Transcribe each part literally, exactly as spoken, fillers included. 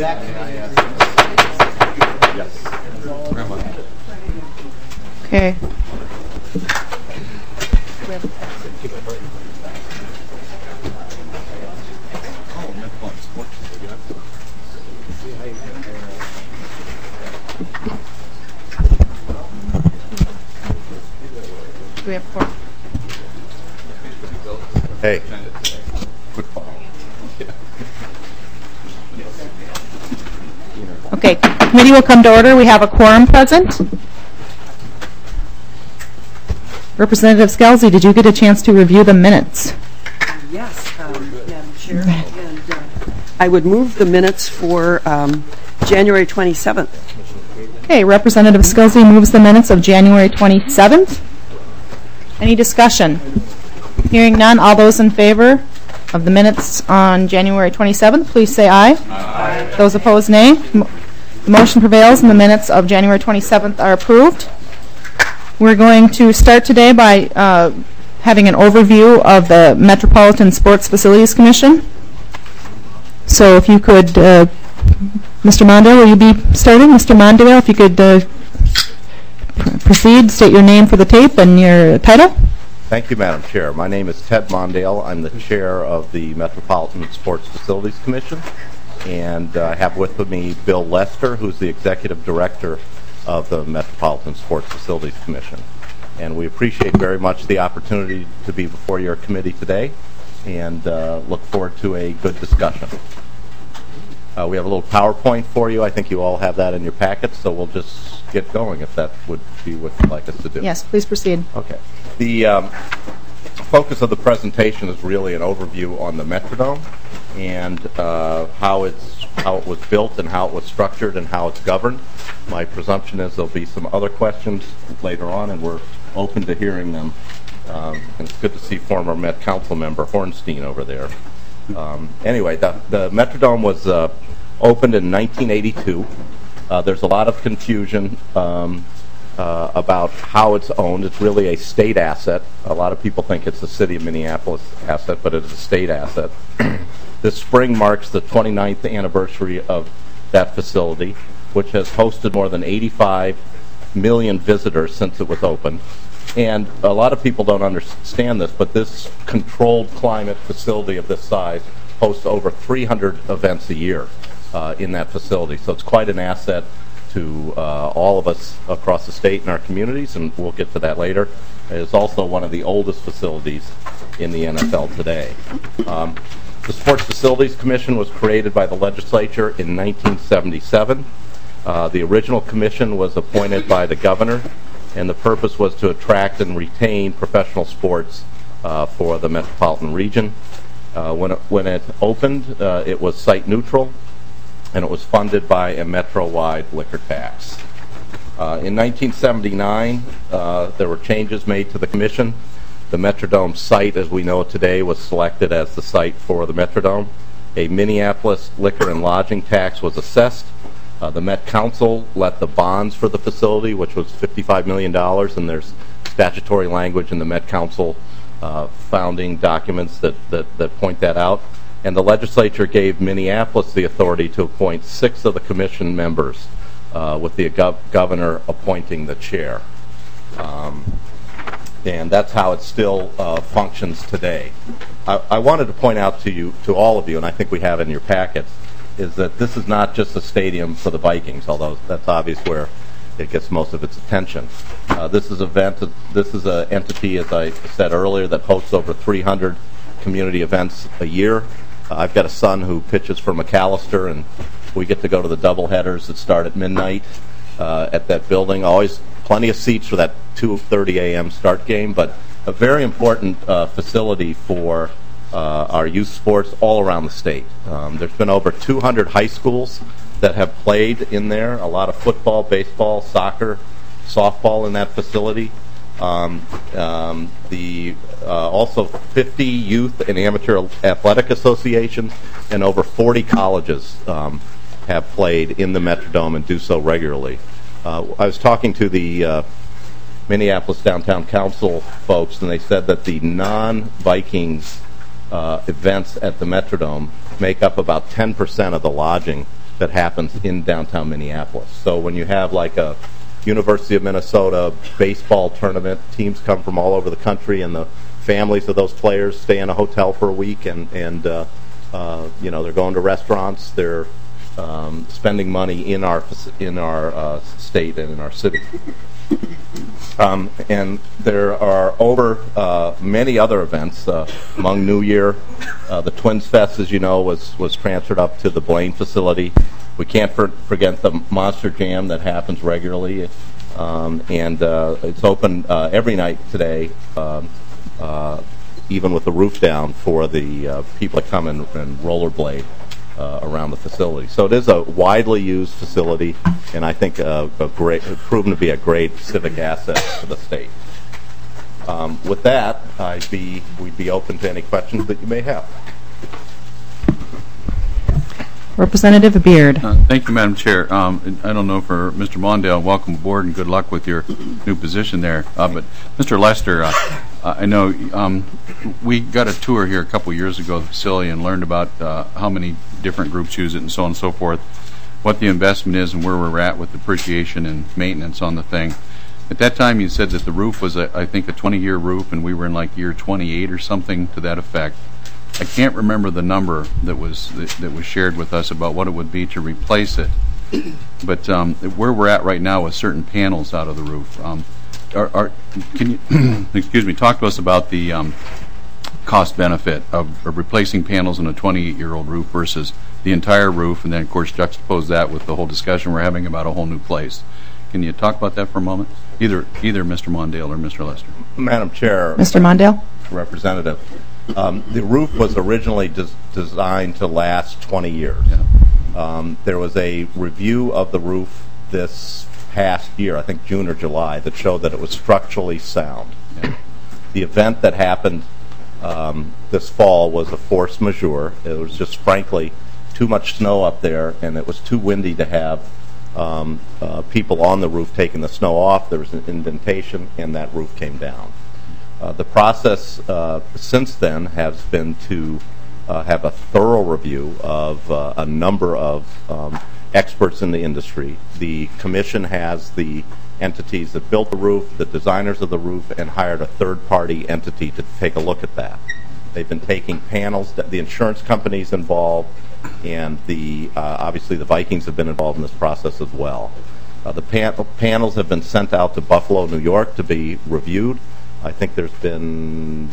Yes. Okay. Do we have four? Hey. Football. Okay, committee will come to order. We have a quorum present. Representative Scalzi, did you get a chance to review the minutes? Yes, um, Madam Chair, and uh, I would move the minutes for um, January twenty-seventh. Okay, Representative Scalzi moves the minutes of January twenty-seventh. Any discussion? Hearing none, all those in favor of the minutes on January twenty-seventh, please say aye. Aye. Those opposed, nay. The motion prevails and the minutes of January twenty-seventh are approved. We're going to start today by uh, having an overview of the Metropolitan Sports Facilities Commission. So if you could, uh, Mister Mondale, will you be starting? Mister Mondale, if you could uh, pr- proceed, state your name for the tape and your title. Thank you, Madam Chair. My name is Ted Mondale. I'm the chair of the Metropolitan Sports Facilities Commission. And uh, I have with me Bill Lester, who's the executive director of the Metropolitan Sports Facilities Commission. And we appreciate very much the opportunity to be before your committee today and uh, look forward to a good discussion. Uh, we have a little PowerPoint for you. I think you all have that in your packets, so we'll just get going if that would be what you'd like us to do. Yes, please proceed. Okay. The um, focus of the presentation is really an overview on the Metrodome and uh, how it's how it was built and how it was structured and how it's governed. My presumption is there'll be some other questions later on, and we're open to hearing them. Um, and it's good to see former Met Council member Hornstein over there. Um, anyway, the, the Metrodome was uh, opened in nineteen eighty-two. Uh, there's a lot of confusion um, uh, about how it's owned. It's really a state asset. A lot of people think it's a city of Minneapolis asset, but it's a state asset. This spring marks the twenty-ninth anniversary of that facility, which has hosted more than eighty-five million visitors since it was opened. And a lot of people don't understand this, but this controlled climate facility of this size hosts over three hundred events a year uh, in that facility. So it's quite an asset to uh, all of us across the state and our communities, and we'll get to that later. It is also one of the oldest facilities in the N F L today. Um, the Sports Facilities Commission was created by the legislature in nineteen seventy-seven. Uh, the original commission was appointed by the governor, and the purpose was to attract and retain professional sports uh, for the metropolitan region. Uh, when, it, when it opened, uh, it was site neutral, and it was funded by a metro-wide liquor tax. Uh, in nineteen seventy-nine, uh, there were changes made to the commission. The Metrodome site, as we know it today, was selected as the site for the Metrodome. A Minneapolis liquor and lodging tax was assessed. Uh, the Met Council let the bonds for the facility, which was fifty-five million dollars, and there's statutory language in the Met Council uh, founding documents that, that, that point that out. And the legislature gave Minneapolis the authority to appoint six of the commission members, uh, with the gov- governor appointing the chair. Um, and that's how it still uh, functions today. I, I wanted to point out to you, to all of you, and I think we have it in your packets, is that this is not just a stadium for the Vikings, although that's obvious where it gets most of its attention. Uh, this is event. This is an entity, as I said earlier, that hosts over three hundred community events a year. Uh, I've got a son who pitches for McAllister, and we get to go to the doubleheaders that start at midnight uh, at that building. Always plenty of seats for that two thirty a.m. start game, but a very important uh, facility for Uh, our youth sports all around the state. Um, there's been over two hundred high schools that have played in there, a lot of football, baseball, soccer, softball in that facility. Um, um, the uh, also fifty youth and amateur athletic associations and over forty colleges um, have played in the Metrodome and do so regularly. Uh, I was talking to the uh, Minneapolis Downtown Council folks, and they said that the non-Vikings Uh, events at the Metrodome make up about ten percent of the lodging that happens in downtown Minneapolis. So when you have like a University of Minnesota baseball tournament, teams come from all over the country, and the families of those players stay in a hotel for a week, and, and uh, uh, you know, they're going to restaurants, they're um, spending money in our, in our uh, state and in our city. Um, and there are over uh, many other events. Uh, among New Year, uh, the Twins Fest, as you know, was, was transferred up to the Blaine facility. We can't for, forget the Monster Jam that happens regularly, um, and uh, it's open uh, every night today, um, uh, even with the roof down, for the uh, people that come and, and rollerblade Uh, around the facility. So it is a widely used facility, and I think uh, a great, proven to be a great civic asset for the state. Um, with that, I'd be, we'd be open to any questions that you may have. Representative Beard. Uh, thank you, Madam Chair. Um, I don't know, for Mister Mondale, welcome aboard and good luck with your new position there. Uh, but Mister Lester, uh, I know um, we got a tour here a couple years ago of the facility and learned about uh, how many different groups use it and so on and so forth, what the investment is and where we're at with depreciation and maintenance on the thing. At that time, you said that the roof was, a, I think, a twenty-year roof, and we were in like year twenty-eight or something to that effect. I can't remember the number that was that, that was shared with us about what it would be to replace it. But um, where we're at right now with certain panels out of the roof, um, are, are, can you excuse me, talk to us about the um, cost benefit of, of replacing panels on a twenty-eight-year-old roof versus the entire roof, and then of course juxtapose that with the whole discussion we're having about a whole new place. Can you talk about that for a moment? Either either Mister Mondale or Mister Lester. Madam Chair. Mister Mondale. Representative. Um, the roof was originally des- designed to last twenty years. Yeah. Um, there was a review of the roof this past year, I think June or July, that showed that it was structurally sound. Yeah. The event that happened um, this fall was a force majeure. It was just, frankly, too much snow up there, and it was too windy to have um, uh, people on the roof taking the snow off. There was an indentation, and that roof came down. Uh, the process uh, since then has been to uh, have a thorough review of uh, a number of um, experts in the industry. The commission has the entities that built the roof, the designers of the roof, and hired a third-party entity to take a look at that. They've been taking panels, the insurance companies involved, and the uh, obviously the Vikings have been involved in this process as well. Uh, the pan- panels have been sent out to Buffalo, New York to be reviewed. I think there's been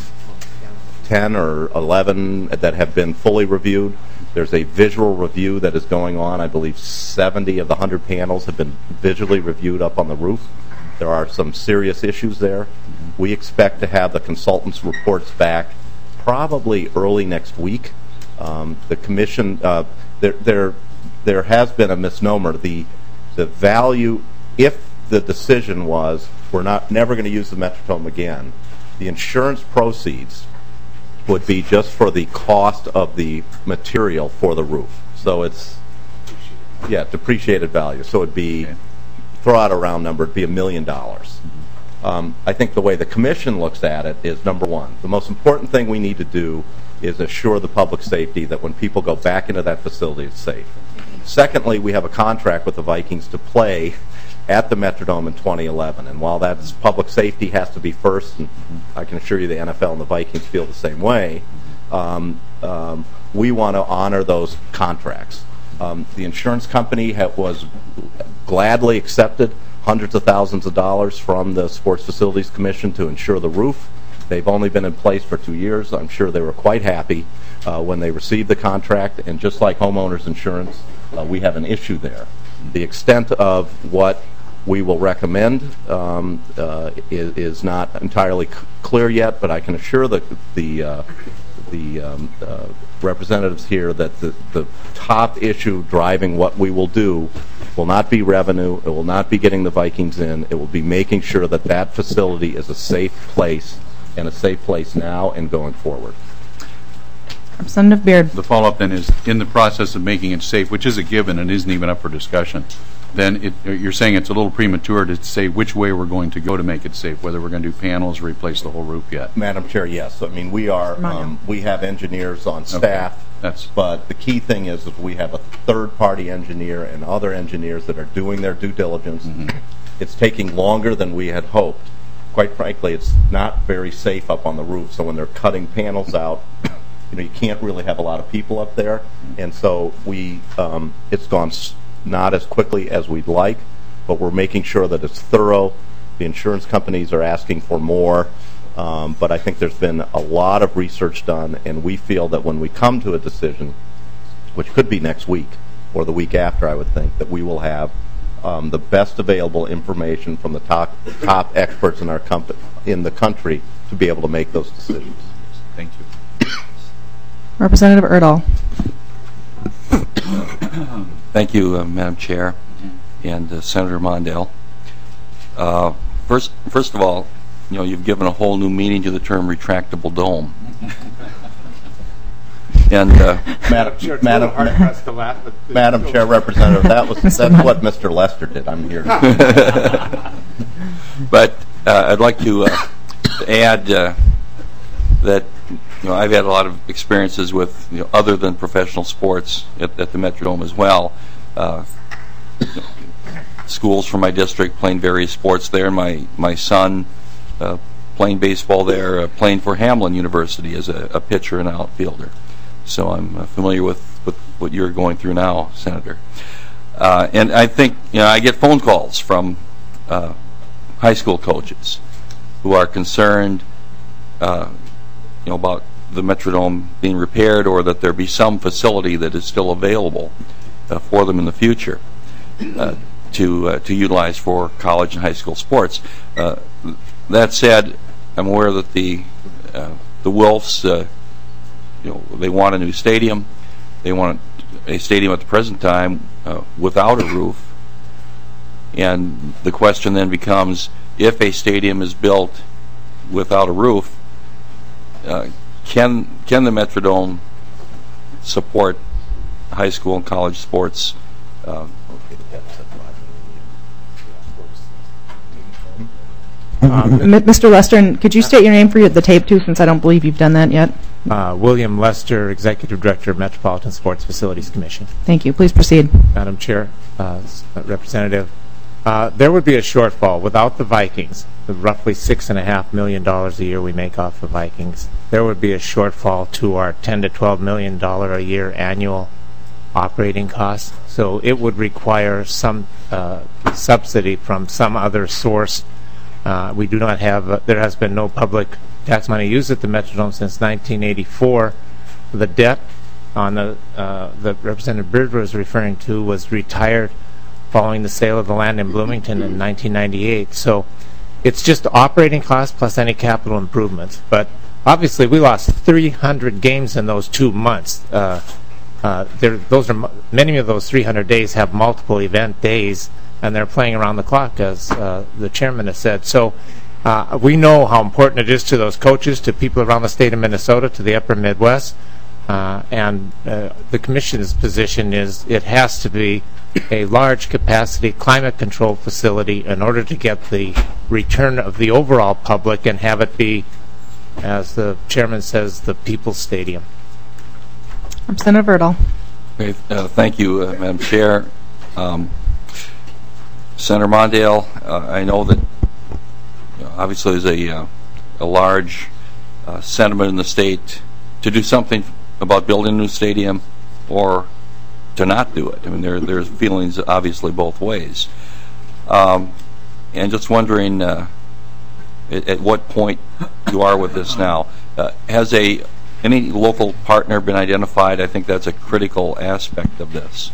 ten or eleven that have been fully reviewed. There's a visual review that is going on. I believe seventy of the one hundred panels have been visually reviewed up on the roof. There are some serious issues there. We expect to have the consultants' reports back probably early next week. Um, the commission, uh, there, there, there has been a misnomer. The, the value, if the decision was we're not never going to use the Metrodome again, the insurance proceeds would be just for the cost of the material for the roof. So it's, yeah, depreciated value. So it'd be, okay. Throw out a round number, it'd be a million dollars. Um, I think the way the commission looks at it is, number one, the most important thing we need to do is assure the public safety that when people go back into that facility, it's safe. Secondly, we have a contract with the Vikings to play at the Metrodome in twenty eleven. And while that's public safety has to be first, and I can assure you the N F L and the Vikings feel the same way, um, um, we want to honor those contracts. Um, the insurance company ha- was gladly accepted hundreds of thousands of dollars from the Sports Facilities Commission to insure the roof. They've only been in place for two years. I'm sure they were quite happy uh, when they received the contract. And just like homeowners insurance, uh, we have an issue there. The extent of what we will recommend um, uh, is, is not entirely c- clear yet, but I can assure the the, uh, the um, uh, representatives here that the, the top issue driving what we will do will not be revenue, it will not be getting the Vikings in, it will be making sure that that facility is a safe place, and a safe place now and going forward. Representative Beard. The follow-up then is, in the process of making it safe, which is a given and isn't even up for discussion, then it, you're saying it's a little premature to say which way we're going to go to make it safe, whether we're going to do panels or replace the whole roof yet. Madam Chair, yes. I mean, we are, um, we have engineers on staff. That's But the key thing is that we have a third-party engineer and other engineers that are doing their due diligence. Mhm. It's taking longer than we had hoped. Quite frankly, it's not very safe up on the roof, so when they're cutting panels out, you know, you can't really have a lot of people up there, and so we, um, it's gone s- not as quickly as we'd like, but we're making sure that it's thorough. The insurance companies are asking for more, um, but I think there's been a lot of research done, and we feel that when we come to a decision, which could be next week or the week after, I would think, that we will have um, the best available information from the top top experts in our comp- in the country to be able to make those decisions. Thank you. Representative Erdahl. Thank you, uh, Madam Chair, and uh, Senator Mondale. Uh, first, first of all, you know, you've given a whole new meaning to the term retractable dome. And uh, Madam, Sure, it's Madam, a little hard pressed to laugh, but it's Madam still- Chair, Representative, that was that's what Mister Lester did. I'm here. but uh, I'd like to uh, add uh, that you know I've had a lot of experiences with you know, other than professional sports at, at the Metrodome as well. Uh, you know, schools from my district playing various sports there. My my son uh, playing baseball there, uh, playing for Hamlin University as a, a pitcher and outfielder. So I'm uh, familiar with, with what you're going through now, Senator. Uh, and I think you know I get phone calls from uh, high school coaches who are concerned, uh, you know, about the Metrodome being repaired, or that there be some facility that is still available uh, for them in the future uh, to uh, to utilize for college and high school sports. Uh, that said, I'm aware that the uh, the Wilfs, uh, you know, they want a new stadium. They want a stadium at the present time uh, without a roof. And the question then becomes, if a stadium is built without a roof, uh, can can the Metrodome support high school and college sports? Uh, M- Mister Lester, could you state your name for the tape, too, since I don't believe you've done that yet? Uh, William Lester, Executive Director of Metropolitan Sports Facilities Commission. Thank you. Please proceed. Madam Chair, uh, s- uh, Representative, uh, there would be a shortfall without the Vikings, the roughly six and a half million dollars a year we make off the Vikings. There would be a shortfall to our ten to twelve million dollar a year annual operating costs. So it would require some uh, subsidy from some other source. Uh, we do not have. Uh, there has been no public tax money used at the Metrodome since nineteen eighty-four. The debt on the uh, that Representative Byrd was referring to was retired following the sale of the land in Bloomington in nineteen ninety-eight. So it's just operating costs plus any capital improvements. But obviously, we lost three hundred games in those two months. Uh, uh, there, those are mu- many of those three hundred days have multiple event days, and they're playing around the clock, as uh, the chairman has said. So uh, we know how important it is to those coaches, to people around the state of Minnesota, to the upper Midwest. Uh, and uh, the commission's position is it has to be a large capacity climate control facility in order to get the return of the overall public and have it be, as the chairman says, the people's stadium. Representative Erdahl. Okay, uh, thank you, uh, Madam Chair. Um, Senator Mondale, uh, I know that you know, obviously there's a, uh, a large uh, sentiment in the state to do something about building a new stadium or to not do it. I mean, there there's feelings obviously both ways. Um, and just wondering uh, at, at what point you are with this now. Uh, has a any local partner been identified? I think that's a critical aspect of this.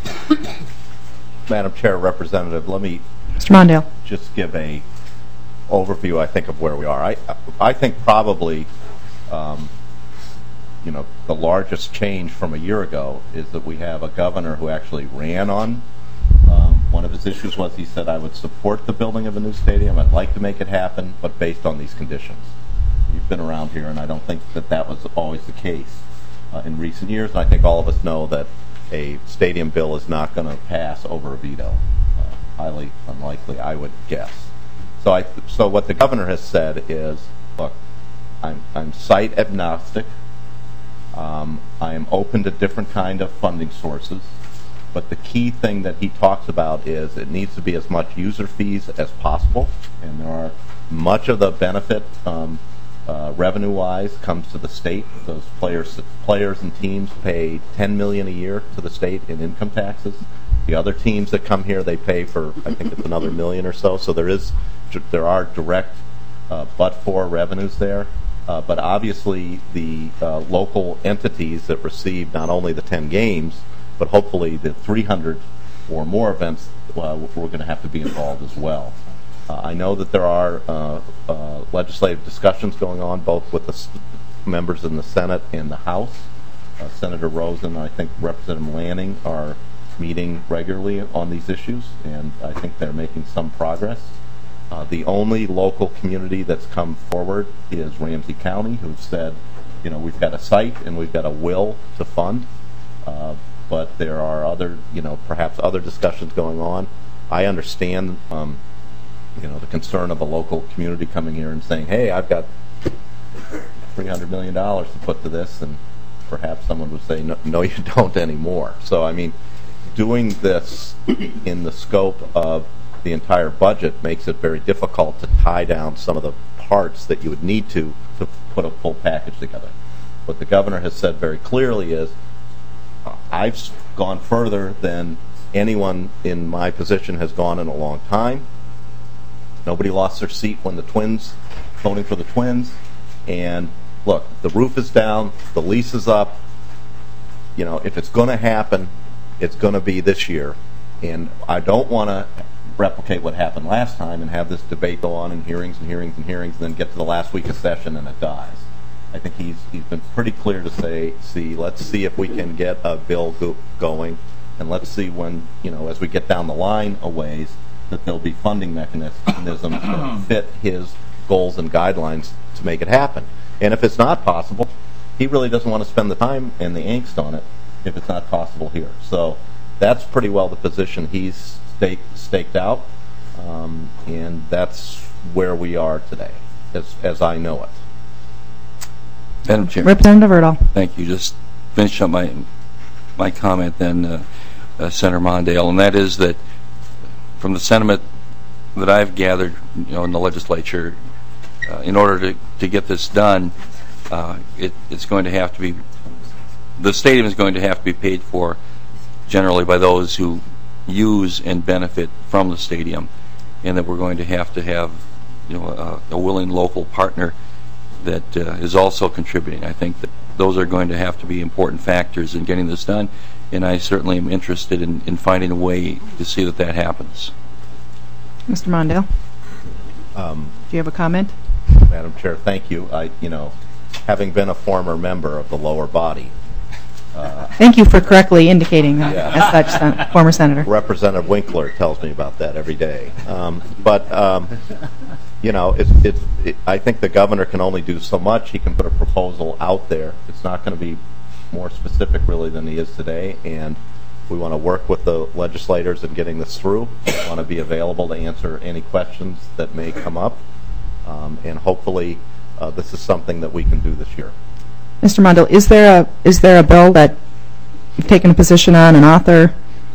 Madam Chair, Representative, let me Mister Mondale. just give a overview, I think, of where we are. I I think probably, um, you know, the largest change from a year ago is that we have a governor who actually ran on. Um, one of his issues was he said, I would support the building of a new stadium. I'd like to make it happen, but based on these conditions. You've been around here, and I don't think that that was always the case uh, in recent years. And I think all of us know that a stadium bill is not going to pass over a veto. Uh, highly unlikely, I would guess. So, I, so what the governor has said is, look, I'm, I'm site agnostic. Um, I am open to different kind of funding sources, but the key thing that he talks about is it needs to be as much user fees as possible, and there are much of the benefit um, uh, revenue-wise comes to the state. Those players, players and teams pay ten million dollars a year to the state in income taxes. The other teams that come here, they pay for, I think it's another million or so. So there is, there are direct uh, but-for revenues there. Uh, but obviously, the uh, local entities that receive not only the ten games, but hopefully the three hundred or more events, uh, we're going to have to be involved as well. Uh, I know that there are uh, uh, legislative discussions going on, both with the s- members in the Senate and the House. Uh, Senator Rosen, I think Representative Lanning are meeting regularly on these issues, and I think they're making some progress. Uh, the only local community that's come forward is Ramsey County, who've said, you know, we've got a site and we've got a will to fund, uh, but there are other, you know, perhaps other discussions going on. I understand, um, you know, the concern of a local community coming here and saying, hey, I've got three hundred million dollars to put to this, and perhaps someone would say, no, no, you don't anymore. So, I mean, doing this in the scope of the entire budget makes it very difficult to tie down some of the parts that you would need to to put a full package together. What the governor has said very clearly is, uh, I've gone further than anyone in my position has gone in a long time. Nobody lost their seat when the Twins, voting for the Twins, and look, the roof is down, the lease is up. You know, if it's going to happen, it's going to be this year, and I don't want to replicate what happened last time and have this debate go on in hearings and hearings and hearings and then get to the last week of session and it dies. I think he's he's been pretty clear to say, see, let's see if we can get a bill go- going, and let's see when, you know, as we get down the line a ways, that there'll be funding mechanisms that fit his goals and guidelines to make it happen. And if it's not possible, he really doesn't want to spend the time and the angst on it if it's not possible here. So that's pretty well the position he's stake, staked out, um, and that's where we are today, as as I know it. Madam Chair. Representative Erdahl. Thank you. Just finish up my my comment then, uh, uh, Senator Mondale, and that is that from the sentiment that I've gathered, you know, in the legislature, uh, in order to, to get this done, uh, it, it's going to have to be, the stadium is going to have to be paid for generally by those who use and benefit from the stadium, and that we're going to have to have, you know, a, a willing local partner that uh, is also contributing. I think that those are going to have to be important factors in getting this done, and I certainly am interested in, in finding a way to see that that happens. Mister Mondale, Um, do you have a comment? Madam Chair, thank you. I, you know, having been a former member of the lower body, Thank you for correctly indicating that Yeah. as such, sen- former senator. Representative Winkler tells me about that every day. Um, but, um, you know, it's, it's, it, I think the governor can only do so much. He can put a proposal out there. It's not going to be more specific, really, than he is today. And we want to work with the legislators in getting this through. We want to be available to answer any questions that may come up. Um, and hopefully uh, this is something that we can do this year. Mister Mondale, is there a is there a bill that you've taken a position on, an author?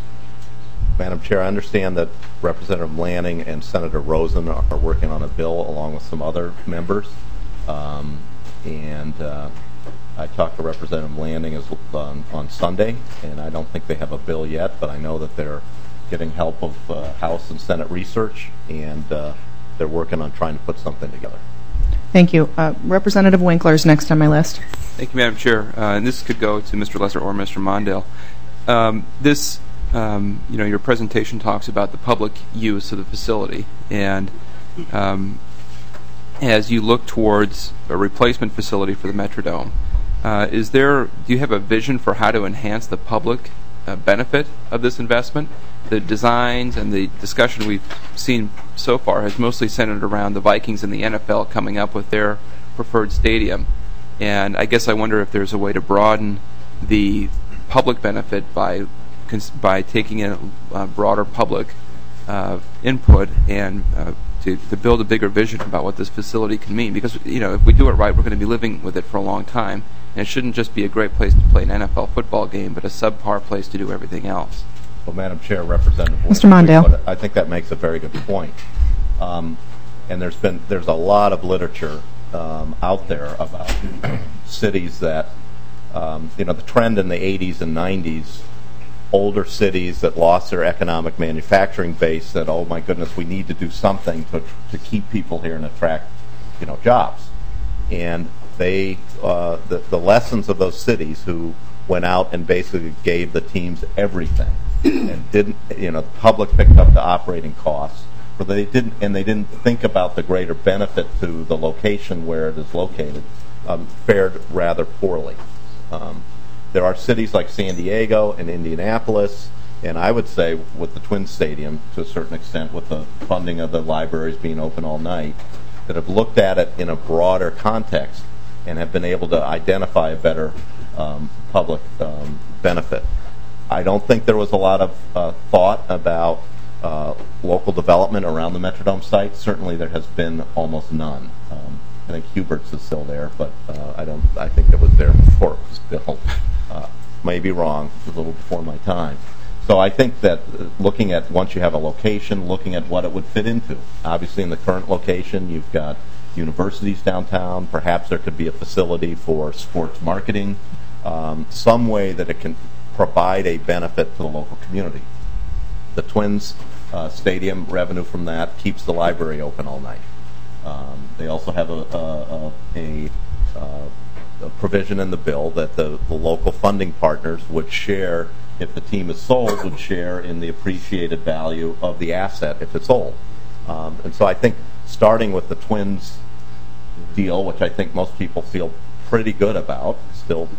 Madam Chair, I understand that Representative Lanning and Senator Rosen are, are working on a bill along with some other members. Um, and uh, I talked to Representative Lanning as, on, on Sunday, and I don't think they have a bill yet, but I know that they're getting help of uh, House and Senate research, and uh, they're working on trying to put something together. Thank you. Uh, Representative Winkler is next on my list. Thank you, Madam Chair. Uh, and this could go to Mister Lesser or Mister Mondale. Um, this, um, you know, your presentation talks about the public use of the facility, and um, as you look towards a replacement facility for the Metrodome, uh, is there? Do you have a vision for how to enhance the public uh, benefit of this investment? The designs and the discussion we've seen so far has mostly centered around the Vikings and the N F L coming up with their preferred stadium. And I guess I wonder if there's a way to broaden the public benefit by by taking in a broader public uh, input and uh, to, to build a bigger vision about what this facility can mean. Because, you know, if we do it right, we're going to be living with it for a long time. And it shouldn't just be a great place to play an N F L football game, but a subpar place to do everything else. Well, Madam Chair, Representative Mister Mondale. I think that makes a very good point. Um, and there's been there's a lot of literature um, out there about cities that, um, you know, the trend in the eighties and nineties, older cities that lost their economic manufacturing base said, oh my goodness, we need to do something to to keep people here and attract, you know, jobs. And they, uh, the, the lessons of those cities who went out and basically gave the teams everything and didn't, you know, the public picked up the operating costs, but they didn't, and they didn't think about the greater benefit to the location where it is located, um, fared rather poorly. Um, there are cities like San Diego and Indianapolis, and I would say with the Twins Stadium, to a certain extent, with the funding of the libraries being open all night, that have looked at it in a broader context and have been able to identify a better um, public um, benefit. I don't think there was a lot of uh, thought about uh, local development around the Metrodome site. Certainly, there has been almost none. Um, I think Hubert's is still there, but uh, I don't. I think it was there before it was built. Uh, may be wrong. It's a little before my time. So I think that uh, looking at once you have a location, looking at what it would fit into. Obviously, in the current location, you've got universities downtown. Perhaps there could be a facility for sports marketing, um, some way that it can provide a benefit to the local community. The Twins uh, Stadium revenue from that keeps the library open all night. Um, they also have a, a, a, a, a provision in the bill that the, the local funding partners would share, if the team is sold, would share in the appreciated value of the asset if it's sold. Um, and so I think starting with the Twins deal, which I think most people feel pretty good about, still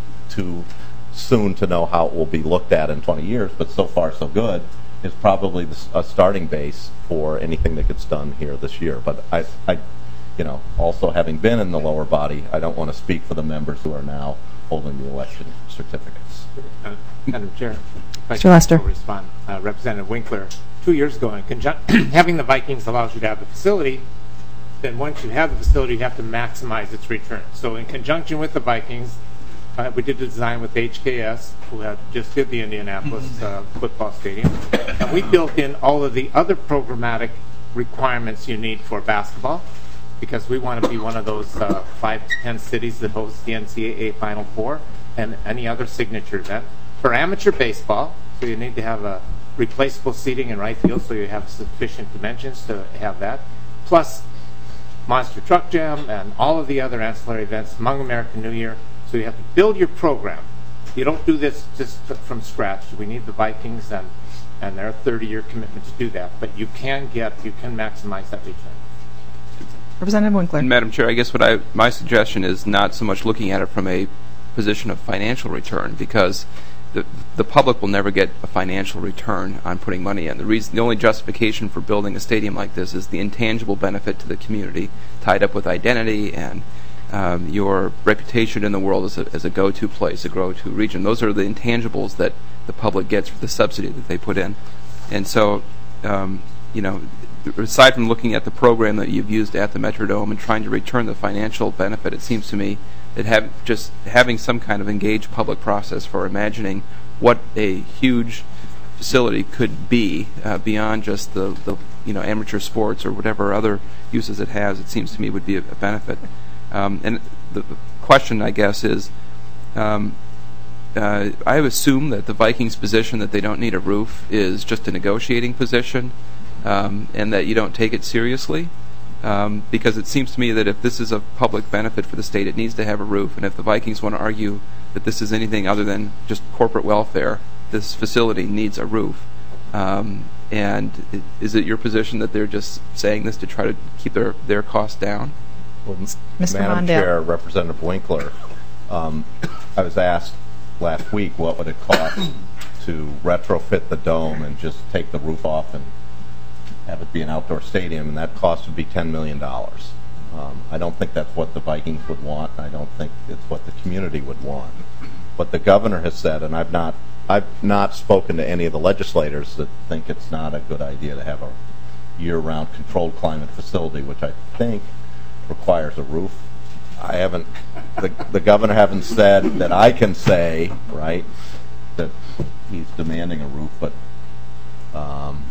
too soon to know how it will be looked at in twenty years, but so far so good, is probably the, a starting base for anything that gets done here this year. But I, I, you know, also having been in the lower body, I don't want to speak for the members who are now holding the election certificates. Uh, Madam Chair, Mister Lester. I'll respond. Uh, Representative Winkler, two years ago, in conjun- having the Vikings allows you to have the facility. Then once you have the facility, you have to maximize its return. So in conjunction with the Vikings, uh, we did the design with H K S, who had just did the Indianapolis uh, football stadium. And we built in all of the other programmatic requirements you need for basketball, because we want to be one of those uh, five to ten cities that host the N C double A Final Four and any other signature event. For amateur baseball, so you need to have a replaceable seating in right field, so you have sufficient dimensions to have that. Plus, Monster Truck Jam and all of the other ancillary events, Hmong American New Year. So you have to build your program. You don't do this just from scratch. We need the Vikings and, and their thirty-year commitment to do that. But you can get, you can maximize that return. Representative Winkler. And Madam Chair, I guess what I my suggestion is not so much looking at it from a position of financial return, because the the public will never get a financial return on putting money in. The reason, the only justification for building a stadium like this is the intangible benefit to the community, tied up with identity and um, your reputation in the world as a, as a go-to place, a go-to region. Those are the intangibles that the public gets for the subsidy that they put in. And so, um, you know, aside from looking at the program that you've used at the Metrodome and trying to return the financial benefit, it seems to me that have just having some kind of engaged public process for imagining what a huge facility could be uh, beyond just the, the you know amateur sports or whatever other uses it has, it seems to me would be a, a benefit. Um, and the, the question, I guess, is um, uh, I assume that the Vikings' position that they don't need a roof is just a negotiating position, um, and that you don't take it seriously. Um, because it seems to me that if this is a public benefit for the state, it needs to have a roof. And if the Vikings want to argue that this is anything other than just corporate welfare, this facility needs a roof. Um, and it, is it your position that they're just saying this to try to keep their, their costs down? Well, Mister Madam Mondale. Chair, Representative Winkler, um, I was asked last week what would it cost to retrofit the dome and just take the roof off and have it be an outdoor stadium, and that cost would be ten million dollars. Um, I don't think that's what the Vikings would want. I don't think it's what the community would want. What the governor has said, and I've not, I've not spoken to any of the legislators that think it's not a good idea to have a year-round controlled climate facility, which I think requires a roof. I haven't, the, the governor haven't said that I can say, right, that he's demanding a roof, but um,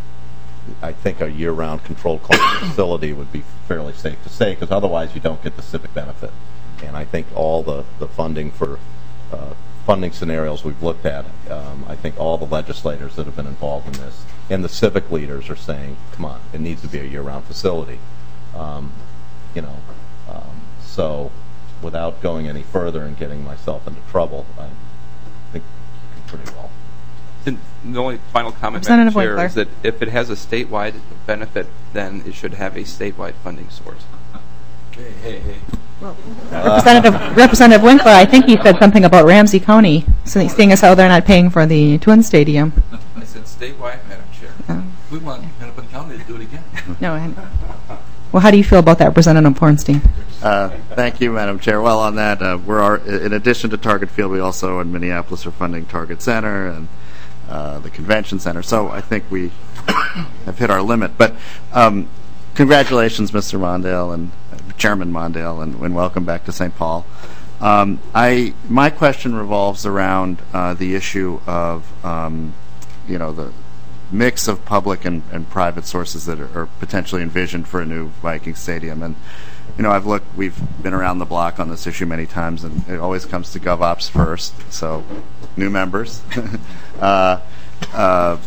I think a year-round controlled climate facility would be fairly safe to say, because otherwise you don't get the civic benefit. And I think all the, the funding for uh, funding scenarios we've looked at, um, I think all the legislators that have been involved in this and the civic leaders are saying, come on, it needs to be a year-round facility. Um, you know, um, so without going any further and getting myself into trouble, I think pretty well. And the only final comment, Representative Madam Chair, Winkler. is that if it has a statewide benefit, then it should have a statewide funding source. Hey, hey, hey. Representative, Representative Winkler, I think he said something about Ramsey County, seeing as how they're not paying for the Twin Stadium. I said statewide, Madam Chair. Oh. We want Hennepin County to do it again. No. I- Well, how do you feel about that, Representative Pornstein? Uh, thank you, Madam Chair. Well, on that, uh, we're our, in addition to Target Field, we also in Minneapolis are funding Target Center and uh, the Convention Center. So I think we have hit our limit. But um, congratulations, Mister Mondale and uh, Chairman Mondale, and, and welcome back to Saint Paul. Um, I my question revolves around uh, the issue of um, you know the mix of public and, and private sources that are, are potentially envisioned for a new Viking stadium. And, you know, I've looked, we've been around the block on this issue many times, and it always comes to GovOps first, so new members. uh, uh,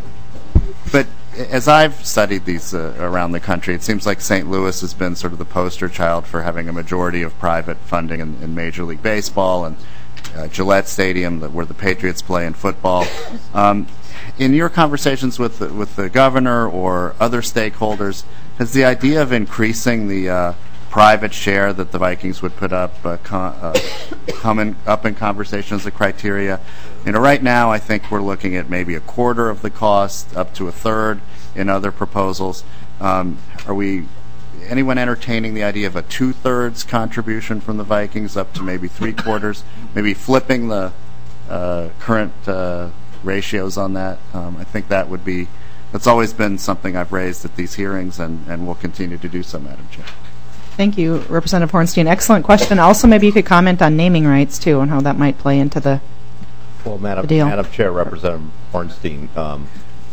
but as I've studied these uh, around the country, it seems like Saint Louis has been sort of the poster child for having a majority of private funding in, in Major League Baseball, and uh, Gillette Stadium, the, where the Patriots play in football. Um, In your conversations with the, with the governor or other stakeholders, has the idea of increasing the uh, private share that the Vikings would put up uh, con- uh, come in, up in conversation as a criteria? You know, right now I think we're looking at maybe a quarter of the cost, up to a third in other proposals. Um, are we anyone entertaining the idea of a two-thirds contribution from the Vikings up to maybe three quarters, maybe flipping the uh, current uh, ratios on that? Um, I think that would be, that's always been something I've raised at these hearings, and, and will continue to do so, Madam Chair. Thank you, Representative Hornstein. Excellent question. Also, maybe you could comment on naming rights, too, and how that might play into the Well, Madam, the deal. Madam Chair, Representative Hornstein, um,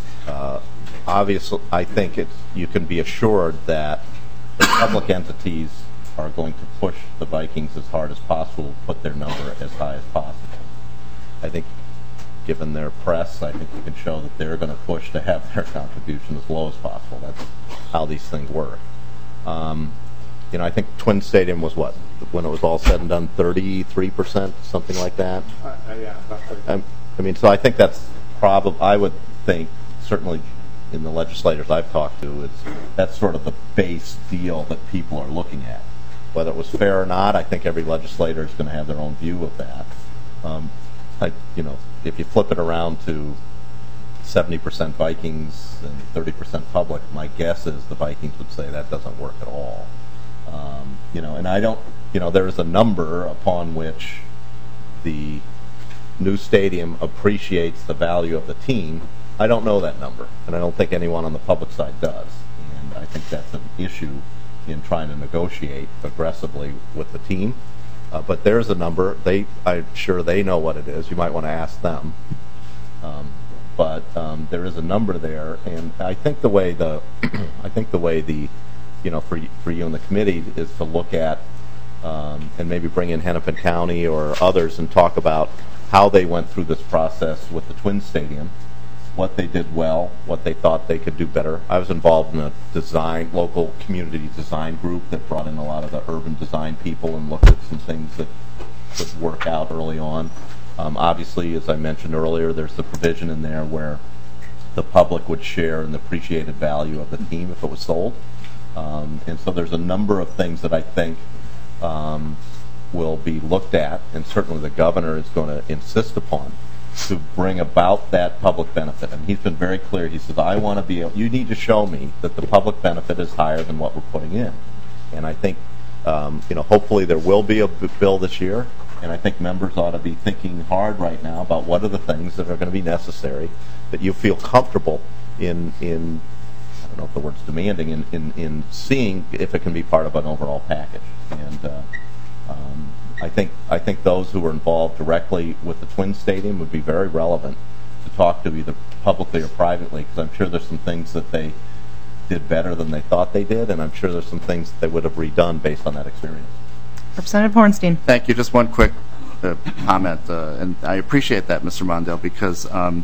uh, obviously, I think it's, you can be assured that the public entities are going to push the Vikings as hard as possible to put their number as high as possible. I think given their press, I think you can show that they're going to push to have their contribution as low as possible. That's how these things work. Um, you know, I think Twin Stadium was what, when it was all said and done, thirty-three percent, something like that? Uh, yeah, about thirty. Um, I mean, so I think that's probably, I would think, certainly in the legislators I've talked to, it's, that's sort of the base deal that people are looking at. Whether it was fair or not, I think every legislator is going to have their own view of that. Um, I, you know, if you flip it around to seventy percent Vikings and thirty percent public, my guess is the Vikings would say that doesn't work at all. Um, you know, and I don't, you know, there is a number upon which the new stadium appreciates the value of the team. I don't know that number, and I don't think anyone on the public side does. And I think that's an issue in trying to negotiate aggressively with the team. Uh, but there's a number. They, I'm sure they know what it is. You might want to ask them. Um, but um, there is a number there, and I think the way the, I think the way the, you know, for for you and the committee is to look at um, and maybe bring in Hennepin County or others and talk about how they went through this process with the Twin Stadium, what they did well, what they thought they could do better. I was involved in a design, local community design group that brought in a lot of the urban design people and looked at some things that could work out early on. Um, obviously, as I mentioned earlier, there's the provision in there where the public would share in the appreciated value of the team if it was sold. Um, and so there's a number of things that I think um, will be looked at, and certainly the governor is going to insist upon, to bring about that public benefit. And he's been very clear. He says, I want to be able, you need to show me that the public benefit is higher than what we're putting in. And I think, um, you know, hopefully there will be a b- bill this year, and I think members ought to be thinking hard right now about what are the things that are going to be necessary that you feel comfortable in, in know if the word's demanding, in, in, in seeing if it can be part of an overall package. And uh, um, I think I think those who are involved directly with the Twin Stadium would be very relevant to talk to, either publicly or privately, because I'm sure there's some things that they did better than they thought they did, and I'm sure there's some things that they would have redone based on that experience. Representative Hornstein. Thank you. Just one quick uh, comment, uh, and I appreciate that, Mister Mondale, because um,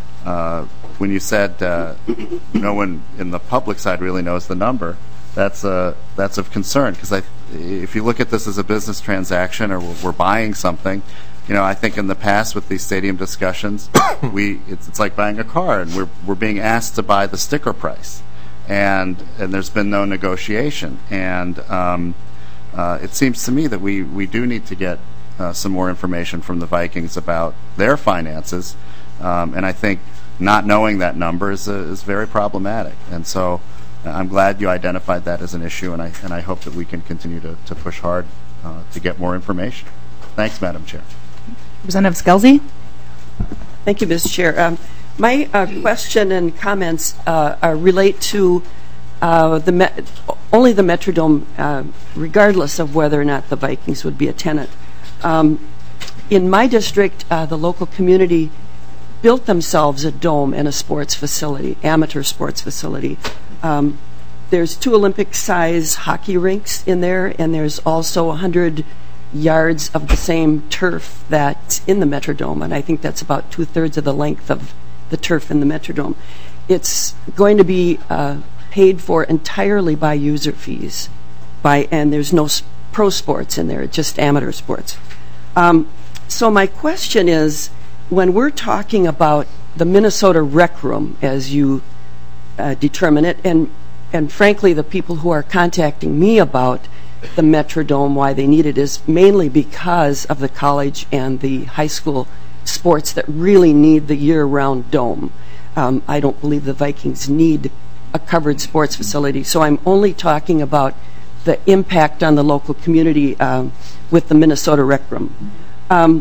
uh, when you said uh, no one in the public side really knows the number, that's uh, that's of concern, because I, if you look at this as a business transaction, or we're, we're buying something, you know, I think in the past with these stadium discussions, we it's, it's like buying a car, and we're we're being asked to buy the sticker price, and and there's been no negotiation, and um, uh, it seems to me that we we do need to get uh, some more information from the Vikings about their finances, um, and I think not knowing that number is uh, is very problematic, and so uh, I'm glad you identified that as an issue, and I and I hope that we can continue to to push hard uh, to get more information. Thanks, Madam Chair. Representative Scelzi. Thank you, Miz Chair. Um, my uh, question and comments uh, are relate to uh, the Met- only the Metrodome, uh, regardless of whether or not the Vikings would be a tenant. Um, in my district, uh, the local community built themselves a dome and a sports facility, amateur sports facility. Um, there's two Olympic-size hockey rinks in there, and there's also one hundred yards of the same turf that's in the Metrodome, and I think that's about two-thirds of the length of the turf in the Metrodome. It's going to be uh, paid for entirely by user fees, by and there's no s- pro sports in there, it's just amateur sports. Um, so my question is, when we're talking about the Minnesota Rec Room, as you uh, determine it, and and frankly the people who are contacting me about the Metrodome, why they need it, is mainly because of the college and the high school sports that really need the year-round dome. Um, I don't believe the Vikings need a covered sports facility, so I'm only talking about the impact on the local community um, with the Minnesota Rec Room. Um,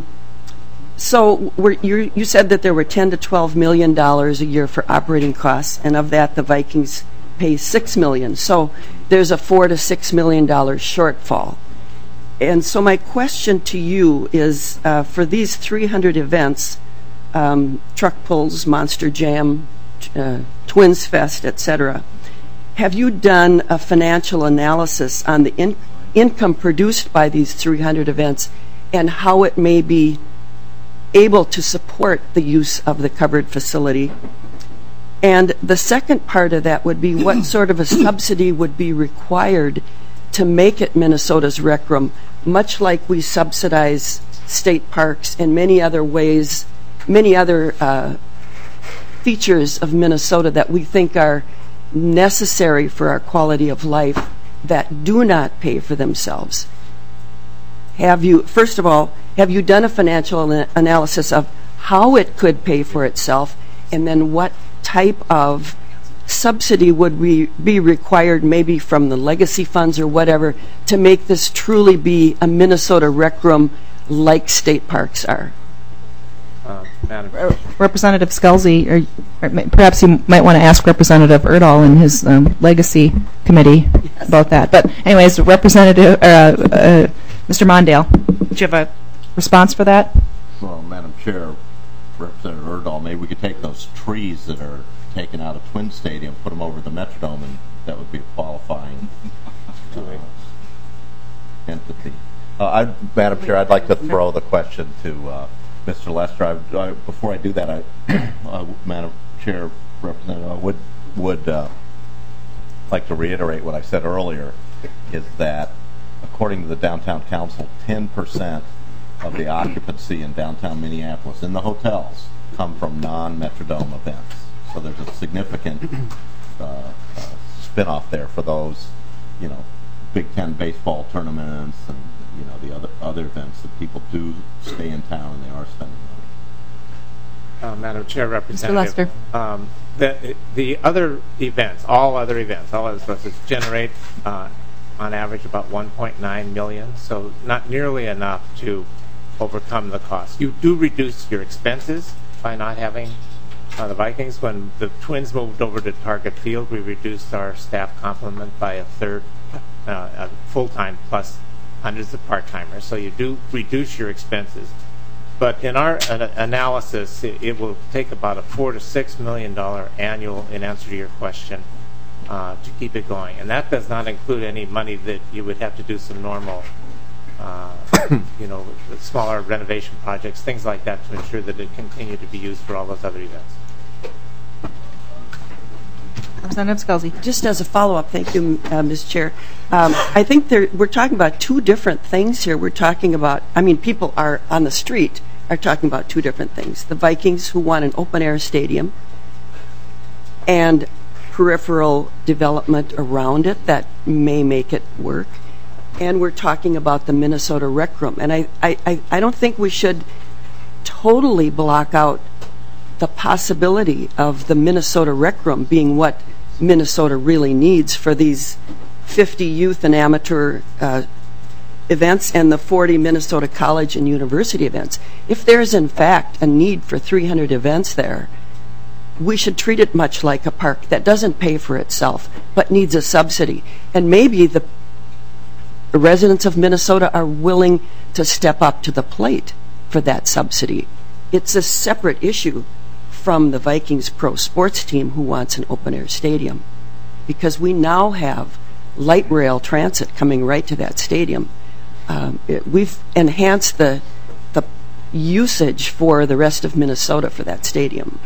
so we're, you you said that there were ten to twelve million dollars a year for operating costs, and of that the Vikings pay six million. So there's a four to six million dollars shortfall. And so my question to you is, uh, for these three hundred events, um, truck pulls, Monster Jam, uh, Twins Fest, et cetera, have you done a financial analysis on the in- income produced by these three hundred events and how it may be able to support the use of the covered facility? And the second part of that would be, what sort of a subsidy would be required to make it Minnesota's Rec Room, much like we subsidize state parks and many other ways, many other uh, features of Minnesota that we think are necessary for our quality of life that do not pay for themselves. Have you, first of all, have you done a financial ana- analysis of how it could pay for itself, and then what type of subsidy would we be required, maybe from the legacy funds or whatever, to make this truly be a Minnesota Rec Room like state parks are? Uh, Madam Representative Scelzi, or, or ma- perhaps you might want to ask Representative Erdahl in his um, legacy committee Yes. about that. But anyways, Representative, uh, uh, Mister Mondale, do you have a response for that? Well, Madam Chair, Representative Erdahl, maybe we could take those trees that are taken out of Twin Stadium, put them over the Metrodome, and that would be a qualifying uh, entity. Uh, I, Madam Chair, I'd like to throw the question to uh, Mister Lester. I, I, before I do that, I, uh, Madam Chair, Representative, I would would uh, like to reiterate what I said earlier, is that according to the Downtown Council, ten percent of the occupancy in downtown Minneapolis in the hotels come from non-Metrodome events. So there's a significant uh, uh, spin-off there for those, you know, Big Ten baseball tournaments and, you know, the other other events that people do stay in town and they are spending money. Uh, Madam Chair, Representative. Lester. Um, the the other events, all other events, all other sources generate uh, on average about one point nine million. So not nearly enough to overcome the cost. You do reduce your expenses by not having Uh, the Vikings, when the Twins moved over to Target Field, we reduced our staff complement by a third, uh, a full-time plus hundreds of part-timers. So you do reduce your expenses. But in our uh, analysis, it, it will take about a four to six million dollar annual, in answer to your question, uh, to keep it going. And that does not include any money that you would have to do some normal, uh, you know, smaller renovation projects, things like that, to ensure that it continue to be used for all those other events. Representative Scelsi. Just as a follow-up, thank you, uh, Miz Chair. Um, I think there, we're talking about two different things here. We're talking about, I mean, people are on the street are talking about two different things. The Vikings, who want an open-air stadium, and peripheral development around it that may make it work. And we're talking about the Minnesota Rec Room. And I, I, I don't think we should totally block out the possibility of the Minnesota Rec Room being what Minnesota really needs for these fifty youth and amateur uh, events and the forty Minnesota college and university events. If there's in fact a need for three hundred events there, we should treat it much like a park that doesn't pay for itself but needs a subsidy. And maybe the residents of Minnesota are willing to step up to the plate for that subsidy. It's a separate issue from the Vikings pro sports team who wants an open-air stadium, because we now have light rail transit coming right to that stadium. Um, it, we've enhanced the the usage for the rest of Minnesota for that stadium.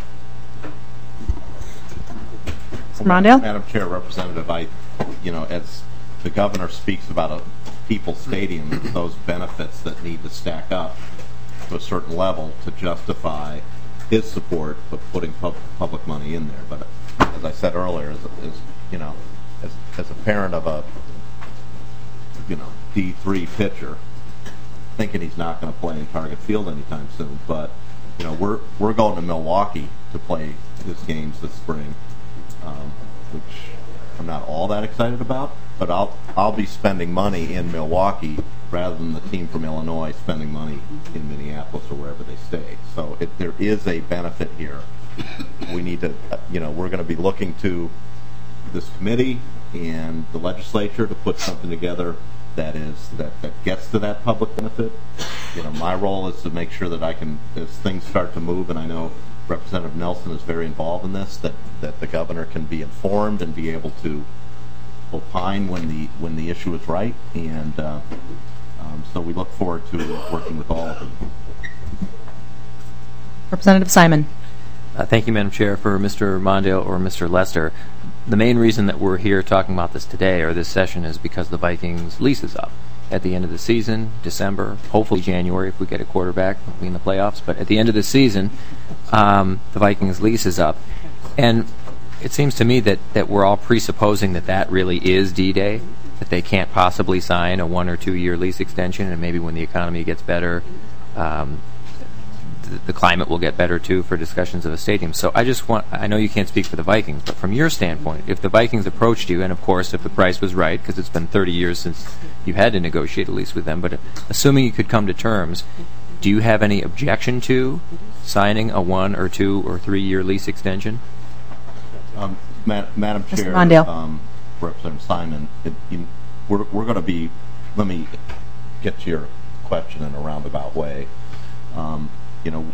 Mister Mondale? Madam Chair, Representative, I, you know, as the governor speaks about a people stadium, those benefits that need to stack up to a certain level to justify his support of putting pub- public money in there. But as I said earlier, as, as you know, as, as a parent of a you know D three pitcher, thinking he's not going to play in Target Field anytime soon, but you know we're we're going to Milwaukee to play his games this spring, um, which I'm not all that excited about. But I'll I'll be spending money in Milwaukee rather than the team from Illinois spending money in Minneapolis or wherever they stay. So it, there is a benefit here. We need to, you know, we're going to be looking to this committee and the legislature to put something together that is that, that gets to that public benefit. You know, my role is to make sure that I can, as things start to move, and I know Representative Nelson is very involved in this, that, that the governor can be informed and be able to opine when the when the issue is right, and uh, um, so we look forward to working with all of them. Representative Simon. Uh, thank you, Madam Chair. For Mister Mondale or Mister Lester, the main reason that we're here talking about this today or this session is because the Vikings' lease is up at the end of the season, December, hopefully January if we get a quarterback, we'll be in the playoffs. But at the end of the season, um, the Vikings' lease is up, and it seems to me that, that we're all presupposing that that really is D-Day, that they can't possibly sign a one or two year lease extension, and maybe when the economy gets better, um, the, the climate will get better too for discussions of a stadium. So I just want, I know you can't speak for the Vikings, but from your standpoint, if the Vikings approached you, and of course if the price was right, because it's been thirty years since you had to negotiate a lease with them, but assuming you could come to terms, do you have any objection to signing a one or two or three year lease extension? Um, Ma- Madam Mister Chair, Mondale. um, Representative Simon, it, you, we're, we're going to be, let me get to your question in a roundabout way. Um, you know,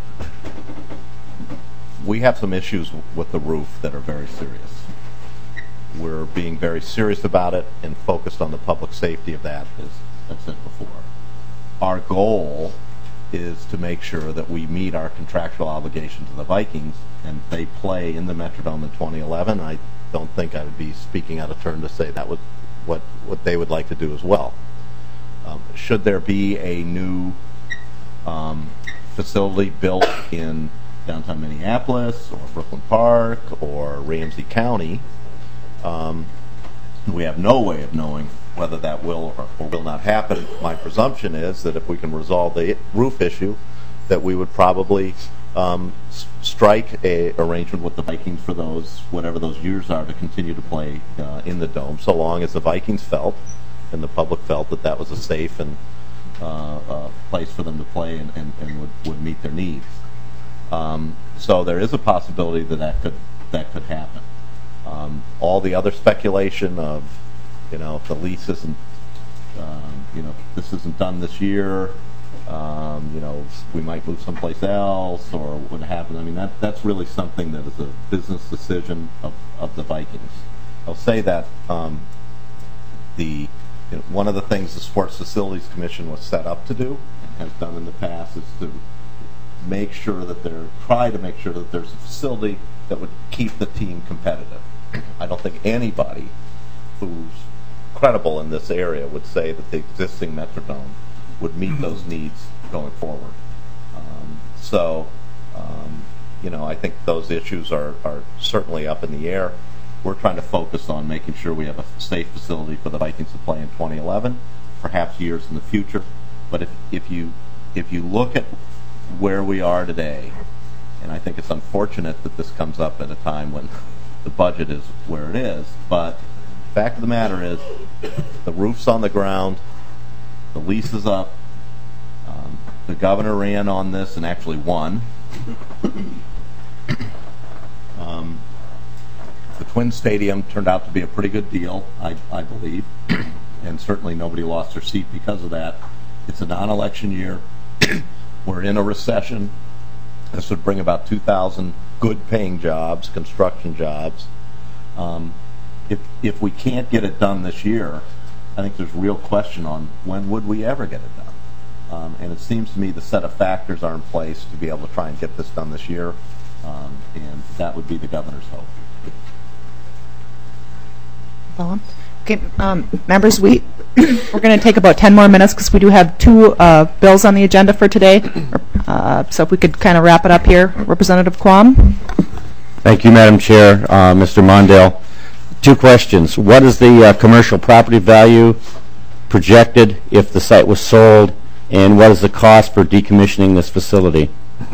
we have some issues with the roof that are very serious. We're being very serious about it and focused on the public safety of that, as I've said before. Our goal is to make sure that we meet our contractual obligation to the Vikings, and they play in the Metrodome in twenty eleven. I don't think I would be speaking out of turn to say that was what, what they would like to do as well. Um, should there be a new um, facility built in downtown Minneapolis or Brooklyn Park or Ramsey County, um, we have no way of knowing whether that will or, or will not happen. My presumption is that if we can resolve the roof issue, that we would probably um, s- strike a arrangement with the Vikings for those, whatever those years are, to continue to play uh, in the Dome, so long as the Vikings felt and the public felt that that was a safe and uh, uh, place for them to play and, and, and would, would meet their needs. Um, So there is a possibility that that could that could happen. Um, all the other speculation of, you know, if the lease isn't, um, you know, if this isn't done this year, um, you know, we might move someplace else, or what happens. I mean, that that's really something that is a business decision of, of the Vikings. I'll say that um, the you know, one of the things the Sports Facilities Commission was set up to do, and has done in the past, is to make sure that they're try to make sure that there's a facility that would keep the team competitive. I don't think anybody who's credible in this area would say that the existing Metrodome would meet those needs going forward. Um, so, um, you know, I think those issues are, are certainly up in the air. We're trying to focus on making sure we have a safe facility for the Vikings to play in twenty eleven, perhaps years in the future. But if, if you if you look at where we are today, and I think it's unfortunate that this comes up at a time when the budget is where it is, but the fact of the matter is the roof's on the ground, the lease is up, um, the governor ran on this and actually won. Um, the Twin Stadium turned out to be a pretty good deal, I, I believe, and certainly nobody lost their seat because of that. It's a non-election year. We're in a recession. This would bring about two thousand good-paying jobs, construction jobs. Um, if if we can't get it done this year, I think there's real question on when would we ever get it done. Um, and it seems to me the set of factors are in place to be able to try and get this done this year, um, and that would be the governor's hope. Okay, um, members, we we're going to take about ten more minutes because we do have two uh, bills on the agenda for today. Uh, so if we could kind of wrap it up here, Representative Quam. Thank you, Madam Chair, uh, Mister Mondale. Two questions: what is the uh, commercial property value projected if the site was sold, and what is the cost for decommissioning this facility?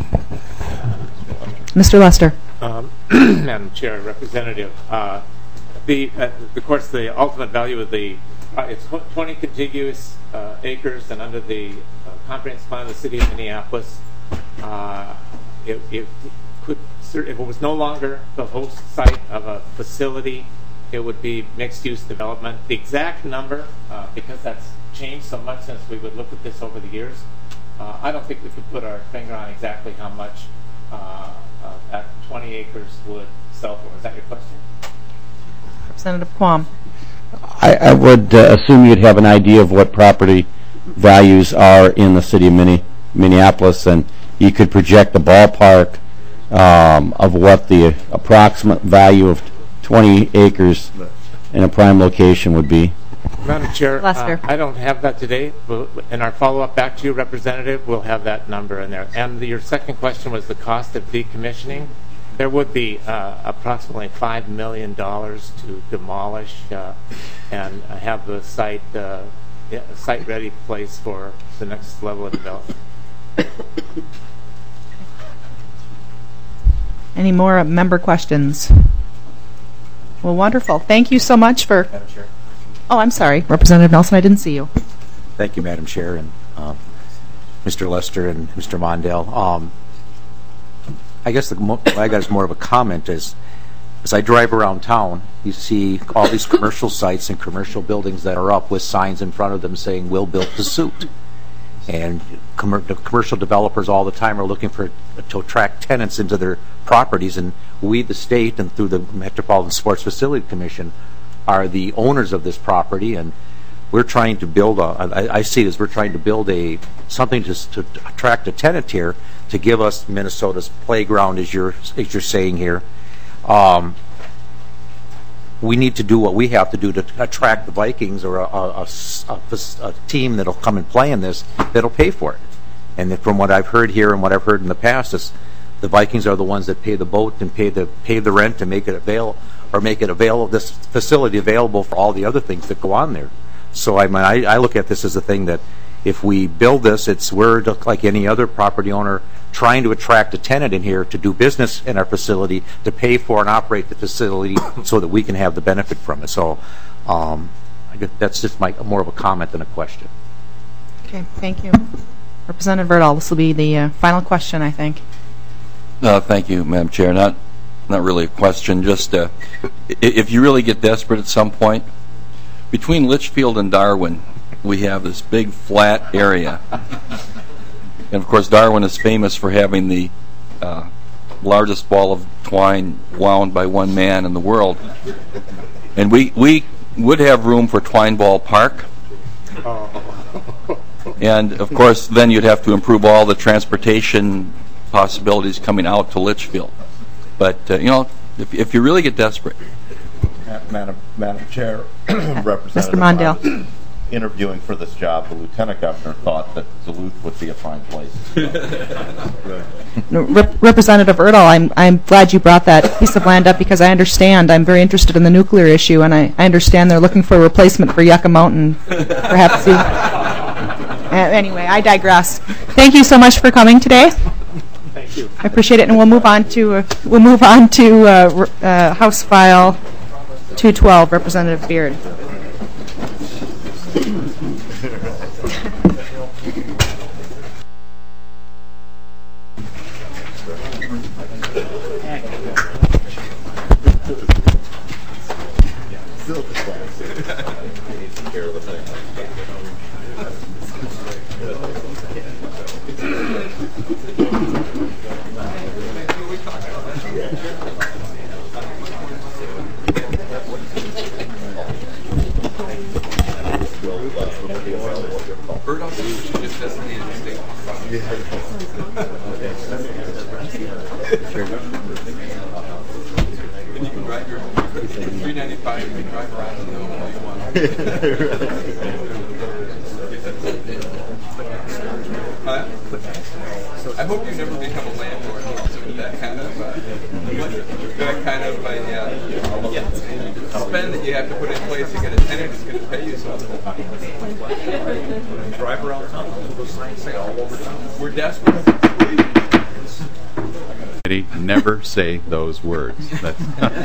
Mister Lester. Um, Madam Chair, Representative. Uh, The, uh, of course, the ultimate value of the, uh, it's twenty contiguous uh, acres, and under the uh, comprehensive plan of the city of Minneapolis, uh, it, it could, if it was no longer the host site of a facility, it would be mixed-use development. The exact number, uh, because that's changed so much since we would look at this over the years, uh, I don't think we could put our finger on exactly how much uh, uh, that twenty acres would sell for. Is that your question? Representative Quam. I, I would uh, assume you'd have an idea of what property values are in the city of Minne Minneapolis, and you could project a ballpark um, of what the approximate value of twenty acres in a prime location would be. Madam Chair, Lester. Uh, I don't have that today. We'll, in our follow-up back to you, Representative, we'll have that number in there. And the, your second question was the cost of decommissioning. There would be uh, approximately five million dollars to demolish uh, and have the site uh, site-ready place for the next level of development. Any more member questions? Well, wonderful. Thank you so much for... Madam Chair. Oh, I'm sorry. Representative Nelson, I didn't see you. Thank you, Madam Chair, and uh, Mister Lester and Mister Mondale. Um, I guess the mo I got is more of a comment. As as I drive around town, you see all these commercial sites and commercial buildings that are up with signs in front of them saying "We'll build to suit," and com the commercial developers all the time are looking for to attract tenants into their properties. And we, the state, and through the Metropolitan Sports Facility Commission, are the owners of this property, and we're trying to build a. I, I see it as we're trying to build a something to, to attract a tenant here, to give us Minnesota's playground, as you're as you're saying here. Um, we need to do what we have to do to attract the Vikings, or a, a, a, a team that'll come and play in this, that'll pay for it. And from what I've heard here and what I've heard in the past, is the Vikings are the ones that pay the boat and pay the pay the rent to make it avail or make it available, this facility available for all the other things that go on there. So I mean, I, I look at this as a thing that if we build this, it's we're like any other property owner trying to attract a tenant in here to do business in our facility, to pay for and operate the facility so that we can have the benefit from it. So um, I guess that's just my, more of a comment than a question. Okay, thank you. Representative Verdal, this will be the uh, final question, I think. Uh, thank you, Madam Chair. Not, not really a question. Just uh, i- if you really get desperate at some point, between Litchfield and Darwin, we have this big flat area, and of course, Darwin is famous for having the uh, largest ball of twine wound by one man in the world. And we we would have room for Twine Ball Park. And of course, then you'd have to improve all the transportation possibilities coming out to Litchfield. But uh, you know, if, if you really get desperate, Madam, Madam Chair, Representative, Mister Mondale. I was interviewing for this job, the Lieutenant Governor thought that Duluth would be a fine place. No, Rep- Representative Erdahl, I'm I'm glad you brought that piece of land up because I understand. I'm very interested in the nuclear issue, and I, I understand they're looking for a replacement for Yucca Mountain. Perhaps you. Uh, anyway, I digress. Thank you so much for coming today. Thank you. I appreciate it, and we'll move on to uh, we'll move on to uh, uh, House File two twelve, Representative Beard. I hope you never become a landlord with that kind of uh, that kind of uh, spend that you have to put in place to get a tenant who's going to pay you something. Drive around town, say all over town. We're desperate. Never say those words. That's,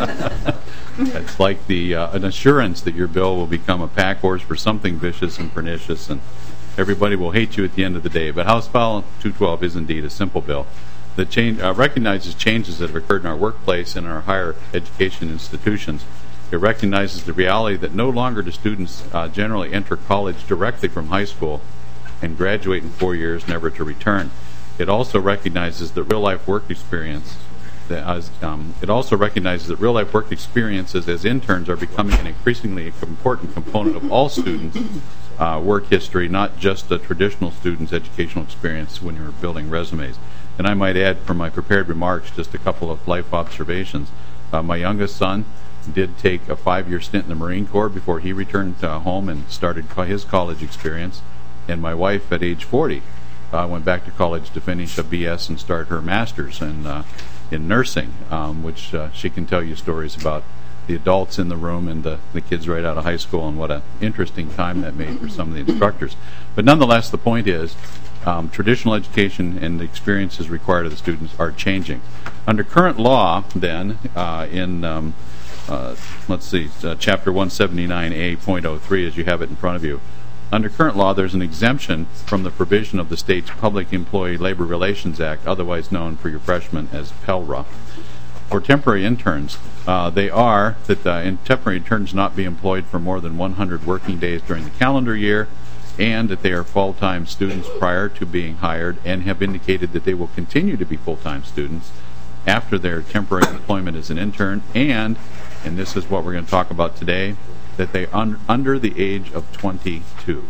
that's like the uh, an assurance that your bill will become a pack horse for something vicious and pernicious, and everybody will hate you at the end of the day. But House File two twelve is indeed a simple bill that change, uh, recognizes changes that have occurred in our workplace and in our higher education institutions. It recognizes the reality that no longer do students uh, generally enter college directly from high school and graduate in four years, never to return. It also recognizes that real-life work experience. That as, um, it also recognizes that real-life work experiences as interns are becoming an increasingly important component of all students' uh, work history, not just the traditional student's educational experience when you're building resumes. And I might add, from my prepared remarks, just a couple of life observations. Uh, my youngest son did take a five-year stint in the Marine Corps before he returned uh, home and started co- his college experience. And my wife, at age forty, uh, went back to college to finish a B S and start her master's in, uh, in nursing, um, which uh, she can tell you stories about the adults in the room and the, the kids right out of high school, and what an interesting time that made for some of the instructors. But nonetheless, the point is, um, traditional education and the experiences required of the students are changing. Under current law, then, uh, in um, uh, let's see, uh, Chapter one seventy-nine A point oh three, as you have it in front of you, under current law, there's an exemption from the provision of the state's Public Employee Labor Relations Act, otherwise known for your freshmen as PELRA. For temporary interns, uh, they are that uh, in temporary interns not be employed for more than one hundred working days during the calendar year, and that they are full-time students prior to being hired, and have indicated that they will continue to be full-time students after their temporary employment as an intern, and, and this is what we're going to talk about today, that they are un- under the age of twenty-two.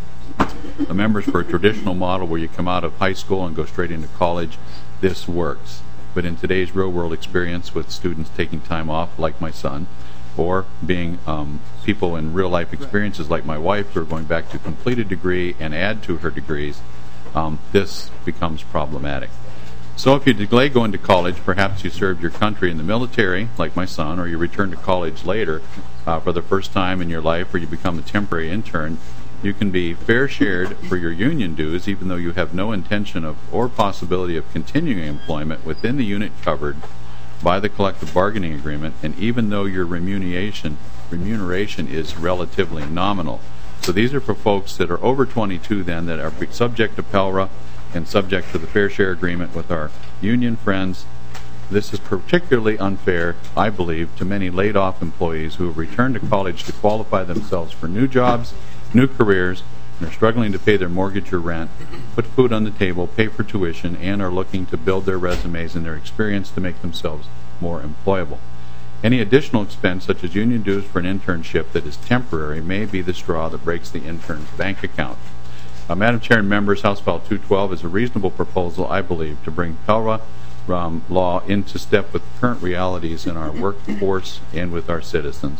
The members, for a traditional model where you come out of high school and go straight into college, this works. But in today's real-world experience with students taking time off, like my son, or being um, people in real-life experiences like my wife who are going back to complete a degree and add to her degrees, um, this becomes problematic. So if you delay going to college, perhaps you served your country in the military, like my son, or you return to college later uh, for the first time in your life, or you become a temporary intern, you can be fair shared for your union dues, even though you have no intention of or possibility of continuing employment within the unit covered by the collective bargaining agreement, and even though your remuneration remuneration is relatively nominal. So these are for folks that are over twenty-two then, that are subject to PELRA and subject to the fair share agreement with our union friends This is particularly unfair, I believe, to many laid-off employees who have returned to college to qualify themselves for new jobs, new careers, and are struggling to pay their mortgage or rent, put food on the table, pay for tuition, and are looking to build their resumes and their experience to make themselves more employable. Any additional expense, such as union dues for an internship that is temporary, may be the straw that breaks the intern's bank account. Uh, Madam Chair and members, House File two twelve is a reasonable proposal, I believe, to bring Pella um, law into step with current realities in our workforce and with our citizens,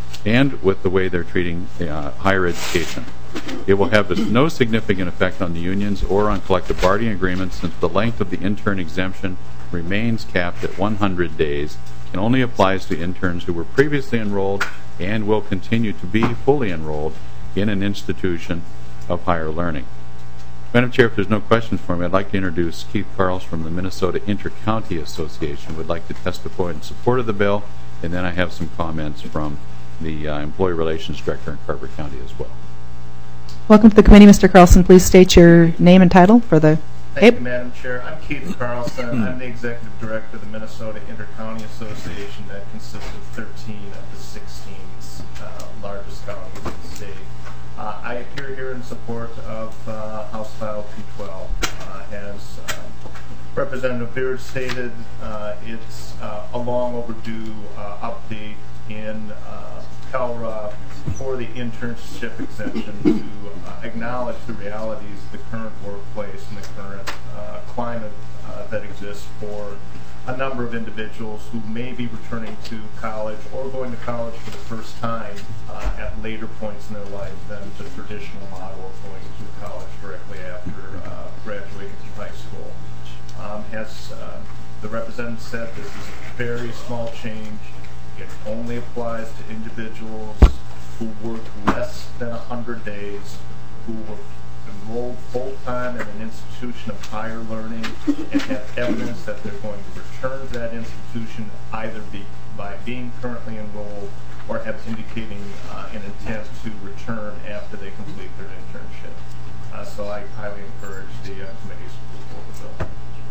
and with the way they're treating uh, higher education. It will have no significant effect on the unions or on collective bargaining agreements, since the length of the intern exemption remains capped at one hundred days and only applies to interns who were previously enrolled and will continue to be fully enrolled in an institution of higher learning. Madam Chair, if there's no questions for me, I'd like to introduce Keith Carls from the Minnesota Intercounty Association, who would like to testify in support of the bill, and then I have some comments from the uh, Employee Relations Director in Carver County as well. Welcome to the committee, Mister Carlson. Please state your name and title for the Thank you, Madam Chair. I'm Keith Carlson. I'm the Executive Director of the Minnesota Intercounty Association that consists of thirteen of the sixteen uh, largest counties in the state. Uh, I appear here in support of uh, House File two twelve. Uh, as uh, Representative Beard stated, uh, it's uh, a long overdue uh, update in uh, CalRA for the internship exemption to uh, acknowledge the realities of the current workplace and the current uh, climate uh, that exists for a number of individuals who may be returning to college or going to college for the first time uh, at later points in their life than the traditional model of going to college directly after uh, graduating from high school. Um, as uh, the representative said, this is a very small change. It only applies to individuals who work less than one hundred days, who were enrolled full-time in an institution of higher learning and have evidence that they're going to return to that institution either be, by being currently enrolled or have indicating uh, an intent to return after they complete their internship. Uh, so I highly encourage the uh, committee's approval of the bill.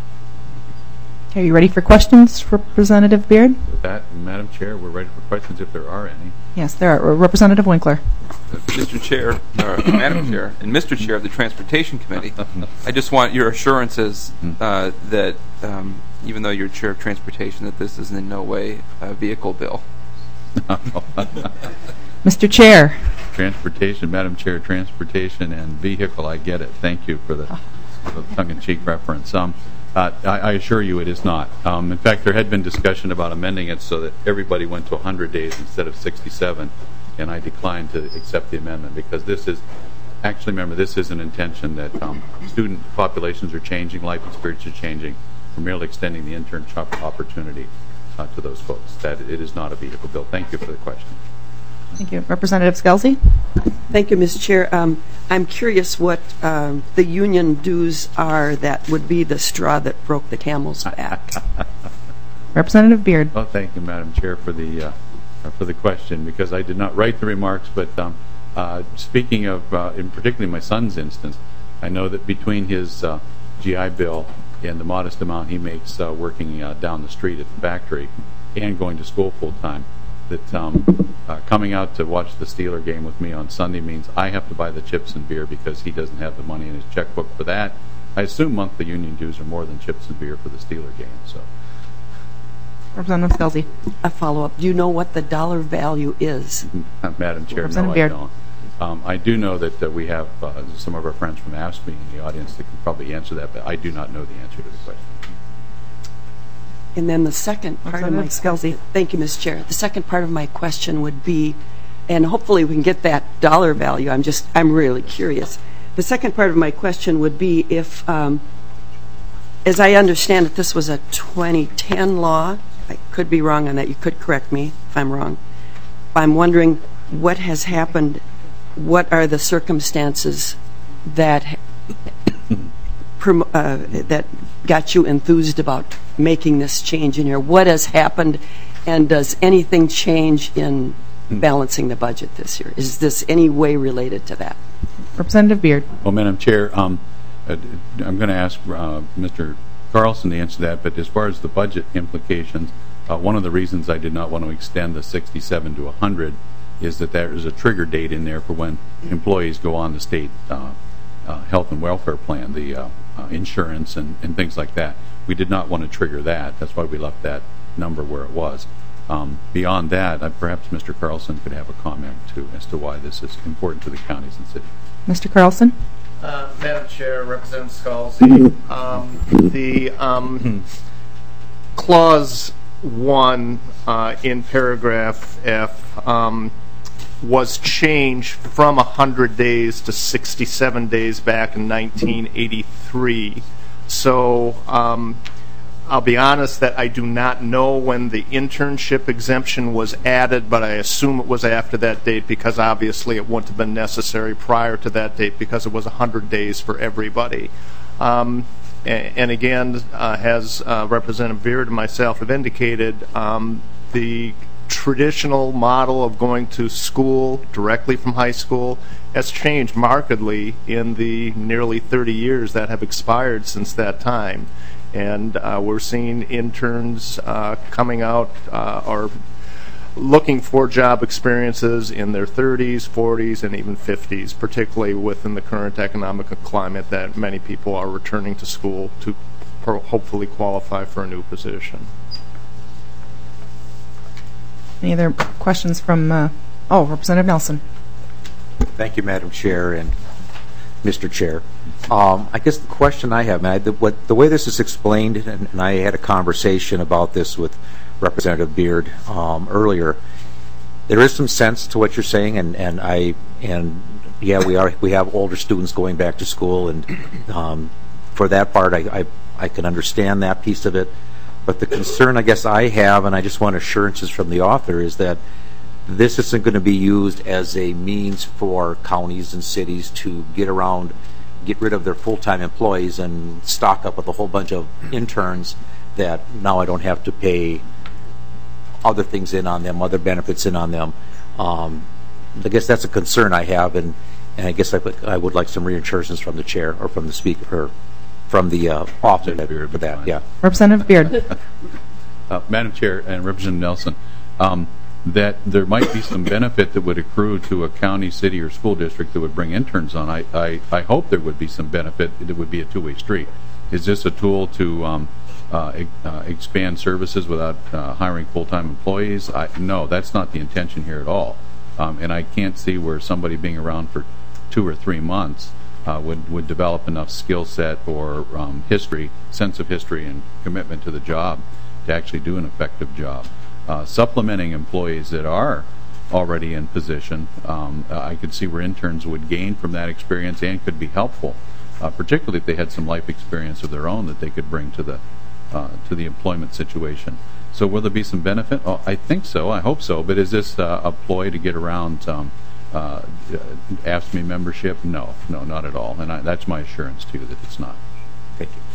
Are you ready for questions for Representative Beard? With that, Madam Chair, we're ready for questions if there are any. Yes, there are. Representative Winkler. Mister Chair, or Madam Chair, and Mister Chair of the Transportation Committee, I just want your assurances uh, that um, even though you're Chair of Transportation, that this is in no way a vehicle bill. Mister Chair. Transportation, Madam Chair, transportation and vehicle, I get it. Thank you for the, for the tongue-in-cheek reference. Um, Uh, I, I assure you it is not. Um, in fact, there had been discussion about amending it so that everybody went to one hundred days instead of sixty-seven, and I declined to accept the amendment because this is, actually remember, this is an intention that um, student populations are changing, life experience is changing. We're merely extending the internship opportunity uh, to those folks. That it is not a vehicle bill. Thank you for the question. Thank you. Representative Scalzi. Thank you, Mister Chair. Um, I'm curious what um, the union dues are that would be the straw that broke the camel's back. Representative Beard. Oh, thank you, Madam Chair, for the uh, for the question, because I did not write the remarks. But um, uh, speaking of, uh, in particularly my son's instance, I know that between his uh, G I Bill and the modest amount he makes uh, working uh, down the street at the factory and going to school full time, that um, uh, coming out to watch the Steeler game with me on Sunday means I have to buy the chips and beer because he doesn't have the money in his checkbook for that. I assume monthly union dues are more than chips and beer for the Steeler game. So, Representative Scalzi. A follow-up. Do you know what the dollar value is? Madam Chair, no, I don't. Um, I do know that uh, we have uh, some of our friends from A S B in the audience that can probably answer that, but I do not know the answer to the question. And then the second part of my question, thank you, Miz Chair. The second part of my question would be, and hopefully we can get that dollar value. I'm just, I'm really curious. The second part of my question would be if, um, as I understand it, this was a twenty ten law. I could be wrong on that. You could correct me if I'm wrong. I'm wondering what has happened. What are the circumstances that uh, that got you enthused about making this change in here? What has happened, and does anything change in balancing the budget this year? Is this any way related to that? Representative Beard. Well, Madam Chair, um, uh, I'm going to ask uh, Mister Carlson to answer that, but as far as the budget implications, uh, one of the reasons I did not want to extend the sixty-seven to one hundred is that there is a trigger date in there for when employees go on the state uh, uh, health and welfare plan, the uh, uh, insurance and, and things like that. We did not want to trigger that. That's why we left that number where it was. Um, beyond that, uh, perhaps Mister Carlson could have a comment too as to why this is important to the counties and cities. Mister Carlson? Uh, Madam Chair, Representative Scalzi, um, the um, clause one uh, in paragraph F um, was changed from one hundred days to sixty-seven days back in nineteen eighty-three. So um, I'll be honest that I do not know when the internship exemption was added, but I assume it was after that date because obviously it wouldn't have been necessary prior to that date because it was one hundred days for everybody. Um, and, and again, uh, as uh, Representative Beard and myself have indicated, um, the traditional model of going to school directly from high school has changed markedly in the nearly thirty years that have expired since that time. And uh, we're seeing interns uh, coming out uh, or looking for job experiences in their thirties, forties, and even fifties, particularly within the current economic climate that many people are returning to school to hopefully qualify for a new position. Any other questions from, uh, oh, Representative Nelson. Thank you, Madam Chair and Mister Chair. Um, I guess the question I have, man, the, what, the way this is explained, and, and I had a conversation about this with Representative Beard um, earlier. There is some sense to what you're saying, and, and I and yeah, we are we have older students going back to school, and um, for that part, I, I I can understand that piece of it. But the concern, I guess, I have, and I just want assurances from the author, is that this isn't going to be used as a means for counties and cities to get around, get rid of their full-time employees and stock up with a whole bunch of interns that now I don't have to pay other things in on them, other benefits in on them. Um, I guess that's a concern I have, and, and I guess I, I would like some reassurances from the chair or from the speaker, or from the uh, author for that. Yeah, Representative Beard. uh, Madam Chair and Representative Nelson, um, that there might be some benefit that would accrue to a county, city, or school district that would bring interns on. I, I, I hope there would be some benefit. It would be a two-way street. Is this a tool to um, uh, e uh, expand services without uh, hiring full-time employees? I, no, that's not the intention here at all. Um, and I can't see where somebody being around for two or three months uh, would, would develop enough skill set or um, history, sense of history and commitment to the job to actually do an effective job. Uh, supplementing employees that are already in position, um, uh, I could see where interns would gain from that experience and could be helpful, uh, particularly if they had some life experience of their own that they could bring to the uh, to the employment situation. So will there be some benefit? Oh, I think so. I hope so. But is this uh, a ploy to get around um, uh, A F S C M E membership? No, no, not at all. And I, that's my assurance to you that it's not. Thank you.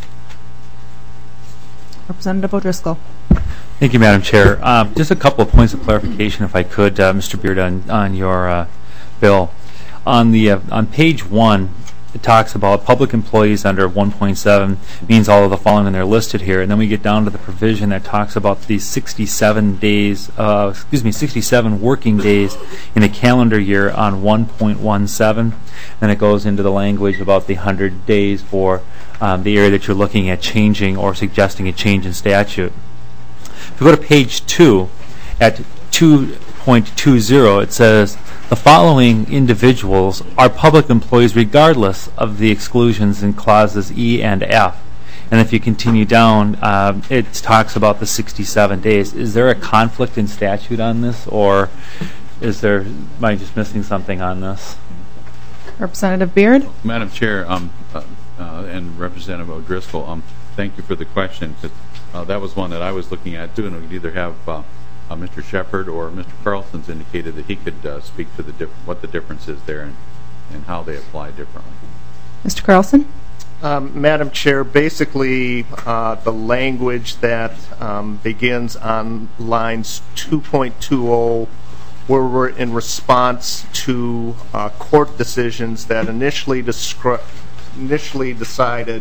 Representative O'Driscoll. Thank you, Madam Chair. Um, just a couple of points of clarification, if I could, uh, Mister Beard, on, on your uh, bill. On the uh, on page one, it talks about public employees under one point seven means all of the following, and they're listed here. And then we get down to the provision that talks about these sixty-seven days, uh, excuse me, sixty-seven working days in a calendar year on one point one seven. Then it goes into the language about the one hundred days for um, the area that you're looking at changing or suggesting a change in statute. If we go to page two, at two point two zero, it says, the following individuals are public employees regardless of the exclusions in clauses E and F. And if you continue down, um, it talks about the sixty-seven days. Is there a conflict in statute on this, or is there, am I just missing something on this? Representative Beard. Madam Chair um, uh, uh, and Representative O'Driscoll, um, thank you for the question. Uh, that was one that I was looking at too, and we'd either have uh, uh, Mister Shepard or Mister Carlson's indicated that he could uh, speak to the diff what the difference is there and, and how they apply differently. Mister Carlson? Um, Madam Chair, basically uh, the language that um, begins on lines two point two zero, where we're in response to uh, court decisions that initially, initially decided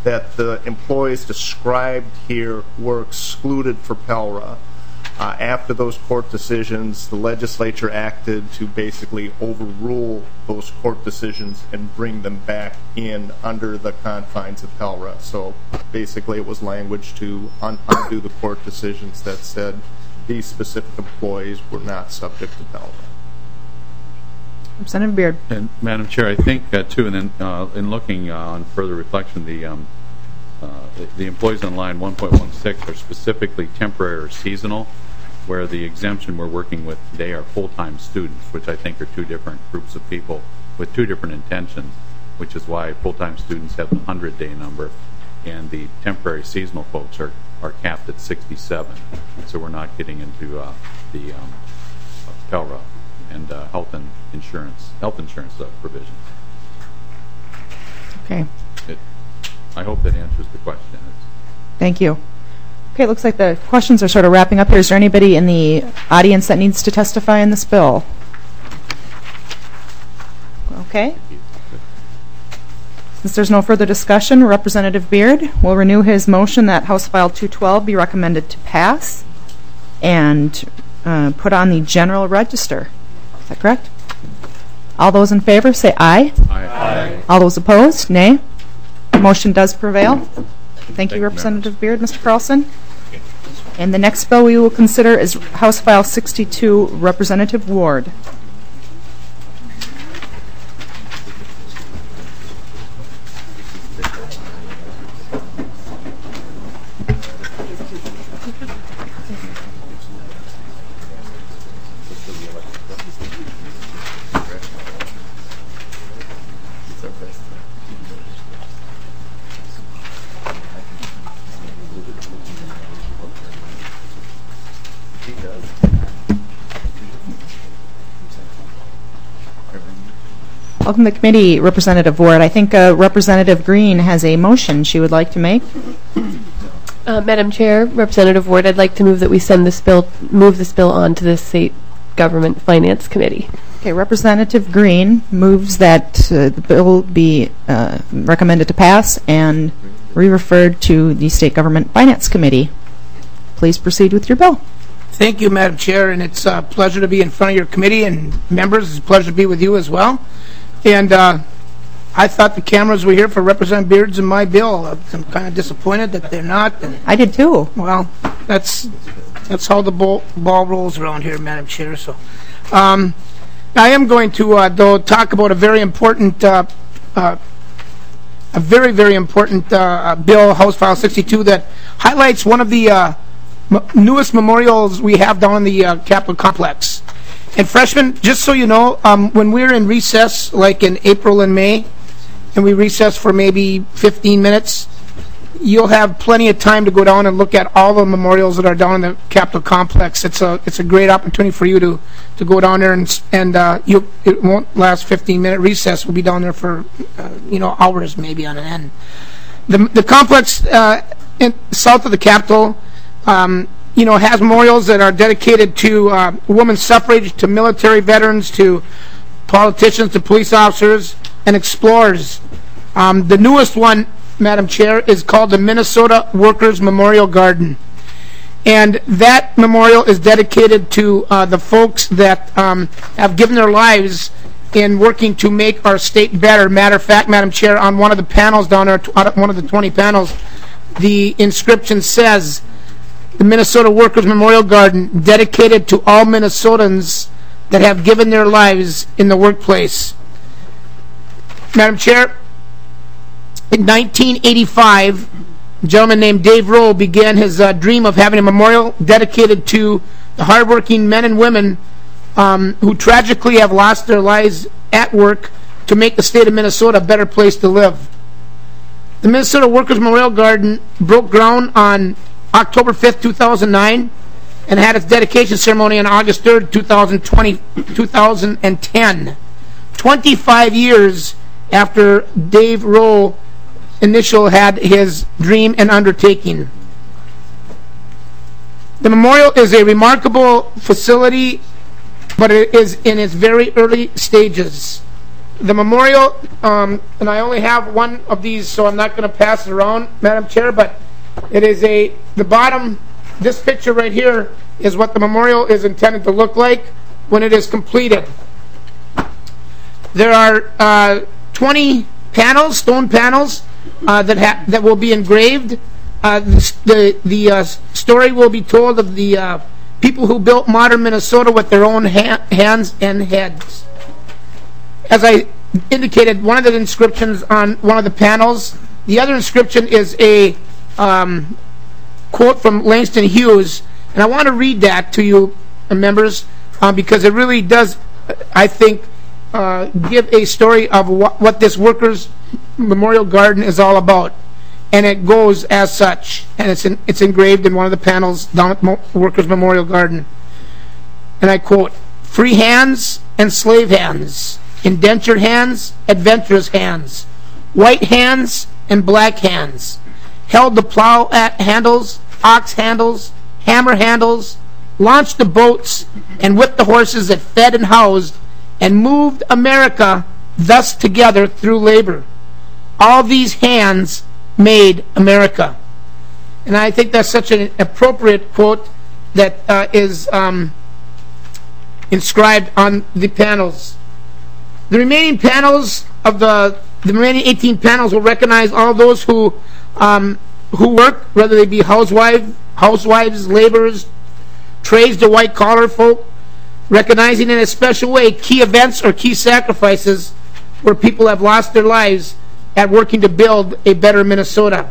that the employees described here were excluded for Pelra. Uh, after those court decisions, the legislature acted to basically overrule those court decisions and bring them back in under the confines of Pelra. So basically it was language to un undo the court decisions that said these specific employees were not subject to Pelra. Representative Beard. And Madam Chair, I think uh, too, and then uh, in looking uh, on further reflection, the, um, uh, the the employees on line one point one six are specifically temporary or seasonal, where the exemption we're working with today are full-time students, which I think are two different groups of people with two different intentions, which is why full-time students have the hundred-day number, and the temporary seasonal folks are, are capped at sixty-seven. So we're not getting into uh, the um, Pelra and uh, health and insurance, health insurance uh, provision. Okay. It, I hope that answers the question. It's Thank you. Okay, it looks like the questions are sort of wrapping up here. Is there anybody in the audience that needs to testify in this bill? Okay. Since there's no further discussion, Representative Beard will renew his motion that House File two twelve be recommended to pass and uh, put on the general register. Is that correct? All those in favor say aye. Aye. Aye. All those opposed, nay. Motion does prevail. Thank, Thank you, you, Representative Beard. Mister Carlson. And the next bill we will consider is House File sixty-two, Representative Ward. Welcome to the committee, Representative Ward. I think uh, Representative Green has a motion she would like to make. Uh, Madam Chair, Representative Ward, I'd like to move that we send this bill, move this bill on to the State Government Finance Committee. Okay, Representative Green moves that uh, the bill be uh, recommended to pass and re-referred to the State Government Finance Committee. Please proceed with your bill. Thank you, Madam Chair, and it's a pleasure to be in front of your committee and members. It's a pleasure to be with you as well. And uh, I thought the cameras were here for Representative Beards and my bill. I'm kind of disappointed that they're not. And, I did too. Well, that's that's how the ball, ball rolls around here, Madam Chair. So, um, I am going to uh, though talk about a very important, uh, uh, a very very important uh, bill, House File sixty-two, that highlights one of the uh, m newest memorials we have down in the uh, Capitol complex. And freshmen, just so you know, um, when we're in recess, like in April and May, and we recess for maybe fifteen minutes, you'll have plenty of time to go down and look at all the memorials that are down in the Capitol complex. It's a it's a great opportunity for you to to go down there, and and uh, you it won't last fifteen minute recess. We'll be down there for uh, you know hours maybe on an end. The the complex uh, in, south of the Capitol. Um, you know, has memorials that are dedicated to uh, women's suffrage, to military veterans, to politicians, to police officers, and explorers. Um, the newest one, Madam Chair, is called the Minnesota Workers Memorial Garden. And that memorial is dedicated to uh, the folks that um, have given their lives in working to make our state better. Matter of fact, Madam Chair, on one of the panels down there, one of the twenty panels, the inscription says, the Minnesota Workers Memorial Garden, dedicated to all Minnesotans that have given their lives in the workplace. Madam Chair, in nineteen eighty-five, a gentleman named Dave Rowe began his uh, dream of having a memorial dedicated to the hardworking men and women um, who tragically have lost their lives at work to make the state of Minnesota a better place to live. The Minnesota Workers Memorial Garden broke ground on October fifth, two thousand nine, and had its dedication ceremony on August third, two thousand ten. twenty-five years after Dave Rowe initial had his dream and undertaking. The memorial is a remarkable facility, but it is in its very early stages. the memorial, um, and I only have one of these, so I'm not going to pass it around, Madam Chair, but it is a, the bottom, this picture right here is what the memorial is intended to look like when it is completed. There are uh, twenty panels, stone panels, uh, that ha that will be engraved. Uh, the the, the uh, story will be told of the uh, people who built modern Minnesota with their own ha hands and heads. As I indicated, one of the inscriptions on one of the panels, the other inscription is a um, quote from Langston Hughes, and I want to read that to you, uh, members, uh, because it really does, I think, uh, give a story of what, what this Workers' Memorial Garden is all about. And it goes as such, and it's, in, it's engraved in one of the panels down at Mo Workers' Memorial Garden. And I quote, "Free hands and slave hands, indentured hands, adventurous hands, white hands and black hands, held the plow at handles, ox handles, hammer handles, launched the boats, and whipped the horses that fed and housed, and moved America thus together through labor. All these hands made America." And I think that's such an appropriate quote that uh, is um, inscribed on the panels. The remaining panels of the the remaining eighteen panels will recognize all those who um, who work, whether they be housewives, housewives, laborers, trades to white collar folk, recognizing in a special way key events or key sacrifices where people have lost their lives at working to build a better Minnesota.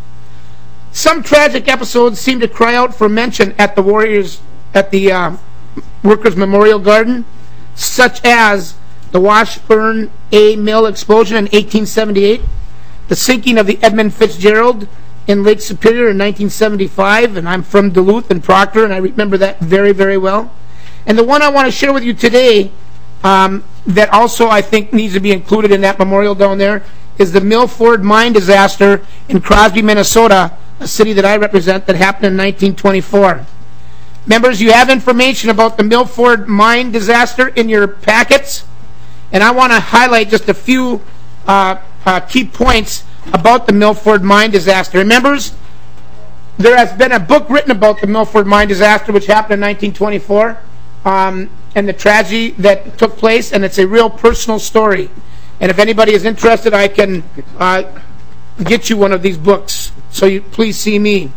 Some tragic episodes seem to cry out for mention at the Warriors at the uh, Workers' Memorial Garden, such as the Washburn A Mill explosion in eighteen seventy-eight, the sinking of the Edmund Fitzgerald in Lake Superior in nineteen seventy-five, and I'm from Duluth and Proctor, and I remember that very, very well. And the one I want to share with you today um, that also I think needs to be included in that memorial down there is the Milford mine disaster in Crosby, Minnesota, a city that I represent, that happened in nineteen twenty-four. Members, you have information about the Milford mine disaster in your packets, and I want to highlight just a few uh, uh, key points about the Milford mine disaster. And members, there has been a book written about the Milford mine disaster, which happened in nineteen twenty-four, um, and the tragedy that took place, and it's a real personal story. And if anybody is interested, I can uh, get you one of these books. So you please see me.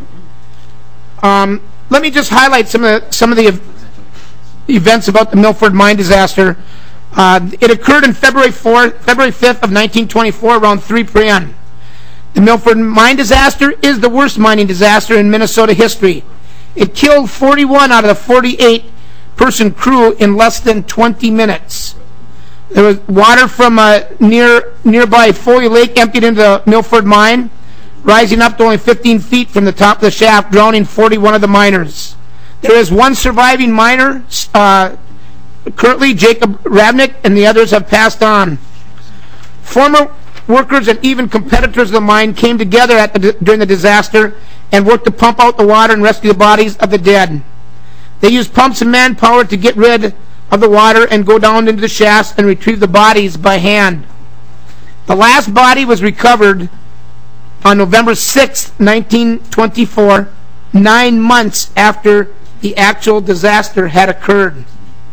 Um, let me just highlight some of the, some of the ev events about the Milford mine disaster. Uh, it occurred on February fourth, February fifth of nineteen twenty-four, around three p m The Milford mine disaster is the worst mining disaster in Minnesota history. It killed forty-one out of the forty-eight person crew in less than twenty minutes. There was water from a near nearby Foley Lake emptied into the Milford mine, rising up to only fifteen feet from the top of the shaft, drowning forty-one of the miners. There is one surviving miner, uh, currently Jacob Rabnick, and the others have passed on. Former workers and even competitors of the mine came together at the, during the disaster and worked to pump out the water and rescue the bodies of the dead. They used pumps and manpower to get rid of the water and go down into the shafts and retrieve the bodies by hand. The last body was recovered on November sixth, nineteen twenty-four, nine months after the actual disaster had occurred.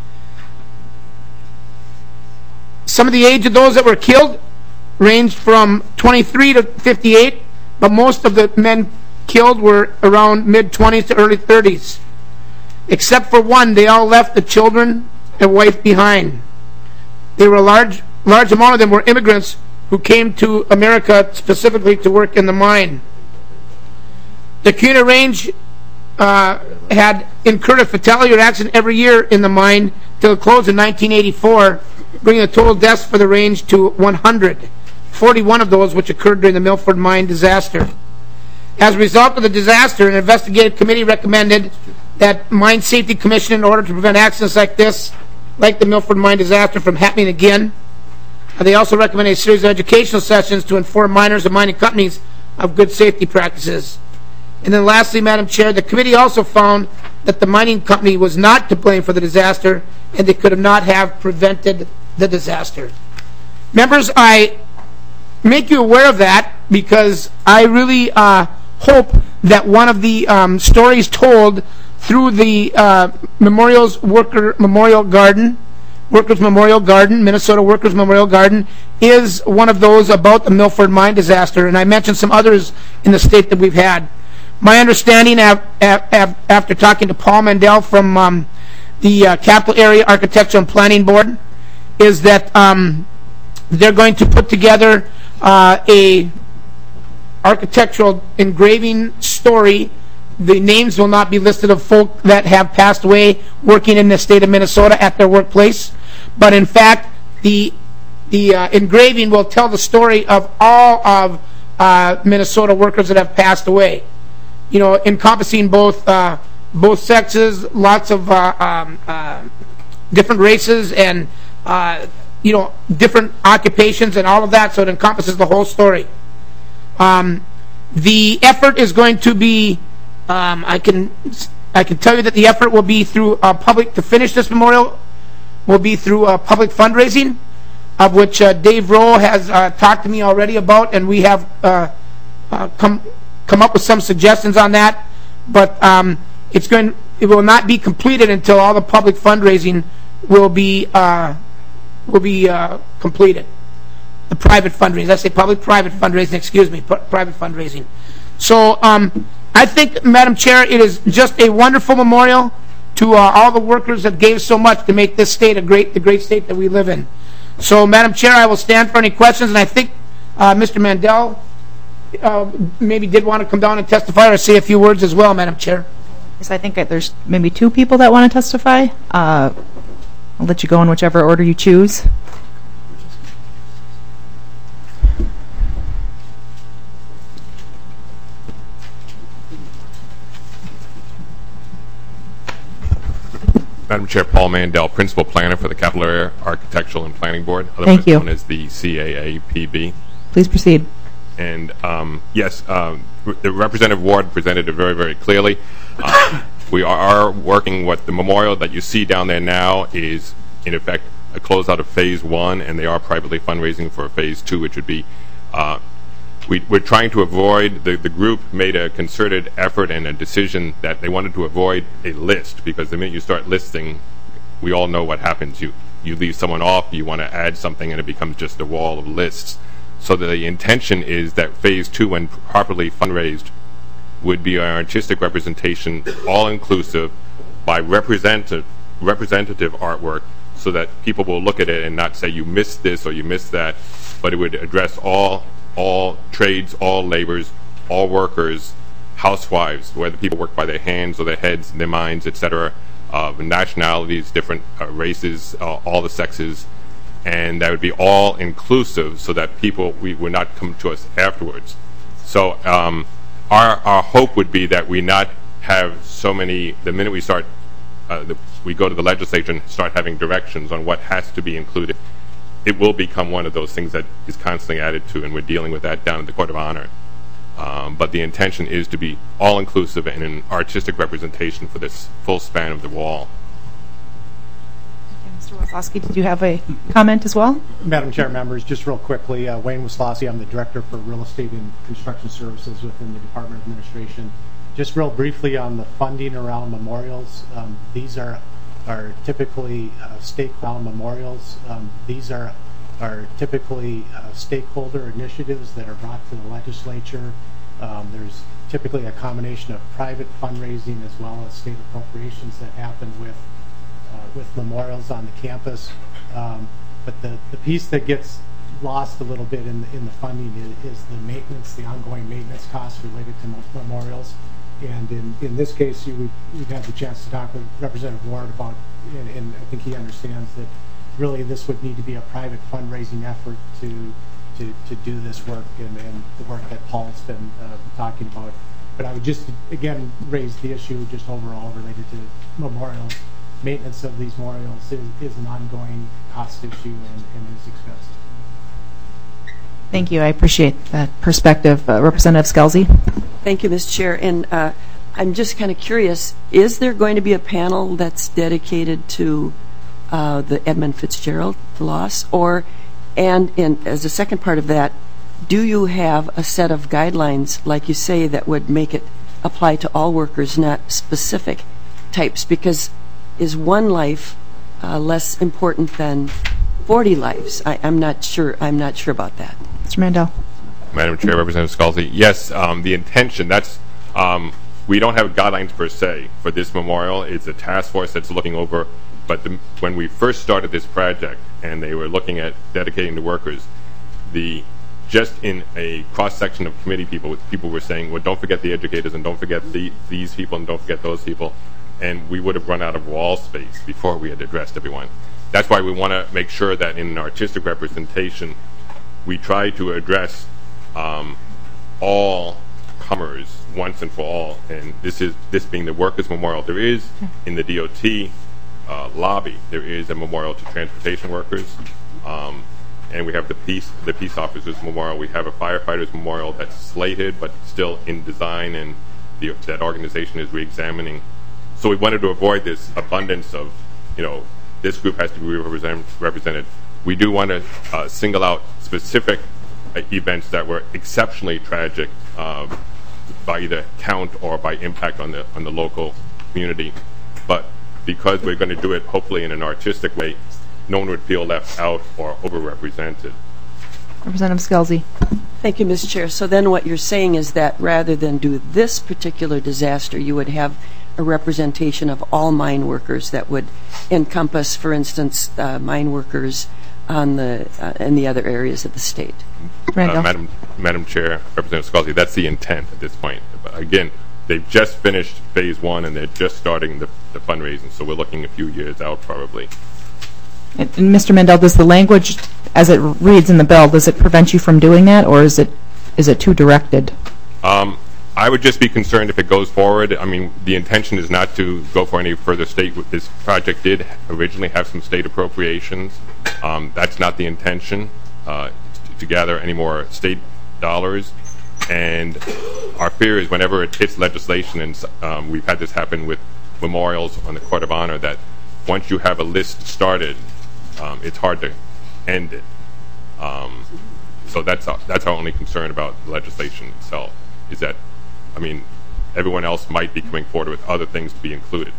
Some of the age of those that were killed ranged from twenty-three to fifty-eight, but most of the men killed were around mid twenties to early thirties. Except for one, they all left the children and wife behind. They were a large, large amount of them were immigrants who came to America specifically to work in the mine. The Kuna Range uh, had incurred a fatality or accident every year in the mine till it closed in nineteen eighty-four, bringing the total deaths for the range to one hundred, forty-one of those which occurred during the Milford mine disaster. As a result of the disaster, an investigative committee recommended that Mine Safety Commission, in order to prevent accidents like this, like the Milford mine disaster, from happening again. And they also recommended a series of educational sessions to inform miners and mining companies of good safety practices. And then lastly, Madam Chair, the committee also found that the mining company was not to blame for the disaster, and they could have not have prevented the disaster. Members, I make you aware of that because I really uh, hope that one of the um, stories told through the uh, Memorials Worker Memorial Garden, Workers Memorial Garden, Minnesota Workers Memorial Garden, is one of those about the Milford mine disaster. And I mentioned some others in the state that we've had. My understanding af af after talking to Paul Mandel from um, the uh, Capital Area Architecture and Planning Board is that um, they're going to put together uh, a architectural engraving story. The names will not be listed of folk that have passed away working in the state of Minnesota at their workplace, but in fact the the uh, engraving will tell the story of all of uh, Minnesota workers that have passed away, you know, encompassing both uh, both sexes, lots of uh, um, uh, different races, and uh, you know, different occupations and all of that, so it encompasses the whole story. Um, the effort is going to be, um, I can I can tell you that the effort will be through uh, public, to finish this memorial, will be through uh, public fundraising, of which uh, Dave Rowe has uh, talked to me already about, and we have uh, uh, come come up with some suggestions on that. But um, it's going, it will not be completed until all the public fundraising will be uh, will be uh, completed. The private fundraising, I say public-private fundraising, excuse me, private fundraising. So um, I think, Madam Chair, it is just a wonderful memorial to uh, all the workers that gave so much to make this state a great, the great state that we live in. So, Madam Chair, I will stand for any questions, and I think uh, Mister Mandel uh, maybe did want to come down and testify or say a few words as well, Madam Chair. Yes, I think there's maybe two people that want to testify. Uh, I'll let you go in whichever order you choose. Madam Chair, Paul Mandel, Principal Planner for the Capital Area Architectural and Planning Board, otherwise Thank you. known as the C A A P B. Please proceed. And um, yes, um, the Representative Ward presented it very, very clearly. Uh, we are working what the memorial that you see down there now is, in effect, a closeout of phase one, and they are privately fundraising for phase two, which would be uh, We, we're trying to avoid, the, the group made a concerted effort and a decision that they wanted to avoid a list, because the minute you start listing, we all know what happens. You, you leave someone off, you want to add something, and it becomes just a wall of lists. So the intention is that phase two, when properly fundraised, would be our artistic representation, all-inclusive, by representative, representative artwork, so that people will look at it and not say you missed this or you missed that, but it would address all all trades, all laborers, all workers, housewives, whether people work by their hands or their heads, their minds, et cetera, uh, nationalities, different uh, races, uh, all the sexes, and that would be all inclusive, so that people we would not come to us afterwards. So um, our our hope would be that we not have so many. The minute we start, uh, the, we go to the legislature and start having directions on what has to be included, it will become one of those things that is constantly added to, and we're dealing with that down at the Court of Honor. Um, but the intention is to be all-inclusive and an artistic representation for this full span of the wall. Mister Waslowski, did you have a comment as well? Madam Chair, members, just real quickly, uh, Wayne Waslowski, I'm the Director for Real Estate and Construction Services within the Department of Administration. Just real briefly on the funding around memorials, um, these are are typically uh, stake-bound memorials. Um, these are are typically uh, stakeholder initiatives that are brought to the legislature. Um, there's typically a combination of private fundraising as well as state appropriations that happen with uh, with memorials on the campus. Um, but the, the piece that gets lost a little bit in the, in the funding is, is the maintenance, the ongoing maintenance costs related to memorials. And in, in this case, you would, you've had the chance to talk with Representative Ward about, and, and I think he understands that really this would need to be a private fundraising effort to to, to do this work and, and the work that Paul's been uh, talking about. But I would just, again, raise the issue just overall related to memorials. Maintenance of these memorials is, is an ongoing cost issue and, and is expensive. Thank you. I appreciate that perspective. Uh, Representative Scalzi. Thank you, Miz Chair. And uh, I'm just kind of curious, is there going to be a panel that's dedicated to uh, the Edmund Fitzgerald loss? Or And in, as a second part of that, do you have a set of guidelines, like you say, that would make it apply to all workers, not specific types? Because is one life uh, less important than forty lives? I, I'm not sure. I'm not sure about that. Mister Mandel. Madam Chair, Representative Scalzi, yes, um, the intention, that's, um, we don't have guidelines per se for this memorial. It's a task force that's looking over, but the, when we first started this project and they were looking at dedicating the workers, the just in a cross-section of committee people, people were saying, well, don't forget the educators and don't forget the, these people and don't forget those people. And we would have run out of wall space before we had addressed everyone. That's why we want to make sure that in an artistic representation, we try to address um, all comers once and for all. And this is this being the Workers' Memorial. There is, in the D O T uh, lobby, there is a memorial to transportation workers. Um, and we have the peace the peace officers memorial. We have a firefighters memorial that's slated but still in design, and the, that organization is re-examining. So we wanted to avoid this abundance of, you know, this group has to be represent, represented. We do want to uh, single out specific uh, events that were exceptionally tragic uh, by either count or by impact on the on the local community. But because we're going to do it hopefully in an artistic way, no one would feel left out or overrepresented. Representative Scalzi. Thank you, Mister Chair. So then what you're saying is that rather than do this particular disaster, you would have a representation of all mine workers that would encompass, for instance, uh, mine workers on the uh, in the other areas of the state. Uh, Madam Madam Chair, Representative Scalzi, that's the intent at this point. But again, they've just finished phase one and they're just starting the, the fundraising, so we're looking a few years out probably. And, and Mister Mandel, does the language, as it reads in the bill, does it prevent you from doing that, or is it is it too directed? Um, I would just be concerned if it goes forward. I mean, the intention is not to go for any further state. This project did originally have some state appropriations. Um, that's not the intention, uh, to, to gather any more state dollars. And our fear is whenever it hits legislation, and um, we've had this happen with memorials on the Court of Honor, that once you have a list started, um, it's hard to end it. Um, so that's our, that's our only concern about the legislation itself, is that, I mean, everyone else might be coming forward with other things to be included.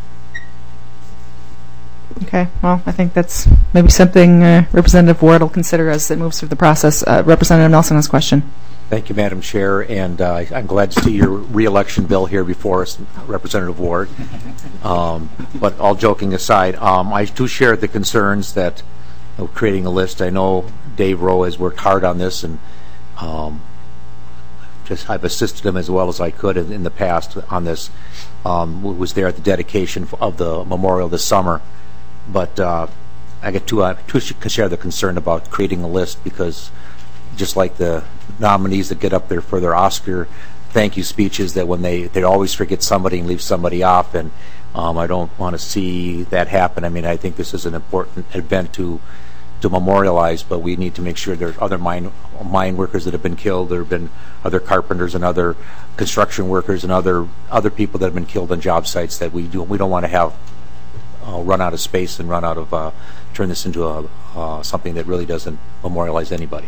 Okay, well, I think that's maybe something uh, Representative Ward will consider as it moves through the process. Uh, Representative Nelson has a question. Thank you, Madam Chair, and uh, I'm glad to see your re-election bill here before us, Representative Ward. Um, but all joking aside, um, I too share the concerns that of creating a list. I know Dave Rowe has worked hard on this, and um, just I've assisted him as well as I could in, in the past on this. Um, was there at the dedication of the memorial this summer, but uh, I get to uh, to share the concern about creating a list, because just like the nominees that get up there for their Oscar thank you speeches, that when they they always forget somebody and leave somebody off, and um, I don't want to see that happen. I mean, I think this is an important event to to memorialize, but we need to make sure there's other mine mine workers that have been killed. There have been other carpenters and other construction workers and other other people that have been killed on job sites that we do we don't want to have uh, run out of space and run out of uh, turn this into a uh, something that really doesn't memorialize anybody.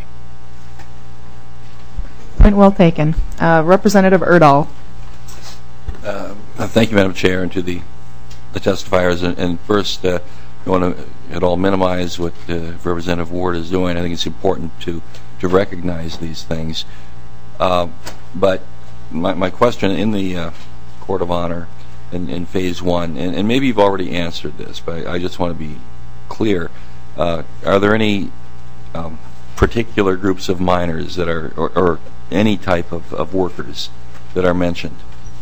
Point well taken. Uh, Representative Erdahl. Uh, thank you, Madam Chair, and to the the testifiers. And, and first, uh, I want to at all minimize what uh, Representative Ward is doing. I think it's important to to recognize these things. Uh, but my, my question in the uh, Court of Honor in, in Phase One, and, and maybe you've already answered this, but I, I just want to be clear. Uh, are there any um, particular groups of miners that are, or, or any type of, of workers that are mentioned?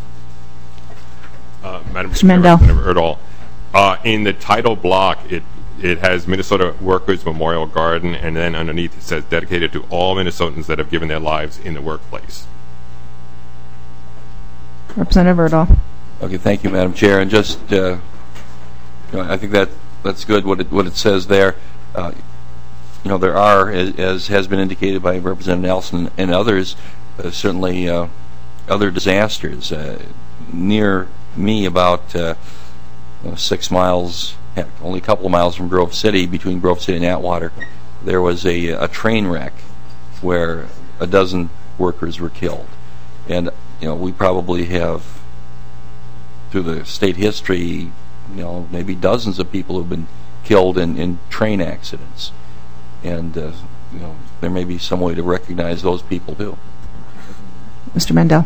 Uh, Madam Mister Mandel. Representative Erdahl, uh, in the title block, it it has Minnesota Workers Memorial Garden, and then underneath it says dedicated to all Minnesotans that have given their lives in the workplace. Representative Erdahl. Okay, thank you, Madam Chair. And just, uh, you know, I think that that's good what it what it says there. Uh, you know, there are, as, as has been indicated by Representative Nelson and others, uh, certainly uh, other disasters uh, near me, about uh, uh, six miles, heck, only a couple of miles from Grove City, between Grove City and Atwater. there was a, a train wreck where a dozen workers were killed. And, you know, we probably have, through the state history, you know, maybe dozens of people who've been killed in, in train accidents. And, uh, you know, there may be some way to recognize those people, too. Mister Mandel.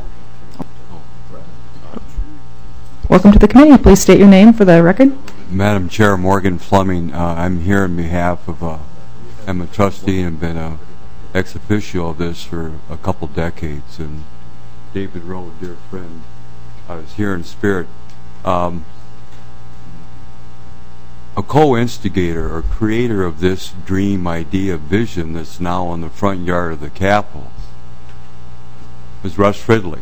Welcome to the committee. Please state your name for the record. Madam Chair, Morgan Fleming. Uh, I'm here on behalf of, uh, I'm a trustee and been a ex officio of this for a couple decades. And David Rowe, a dear friend, I was here in spirit. Um, a co-instigator or creator of this dream, idea, vision that's now on the front yard of the Capitol was Russ Fridley.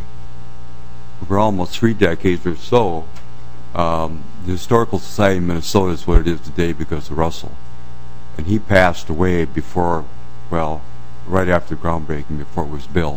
For almost three decades or so, um, the Historical Society of Minnesota is what it is today because of Russell. And he passed away before, well, right after groundbreaking, before it was built.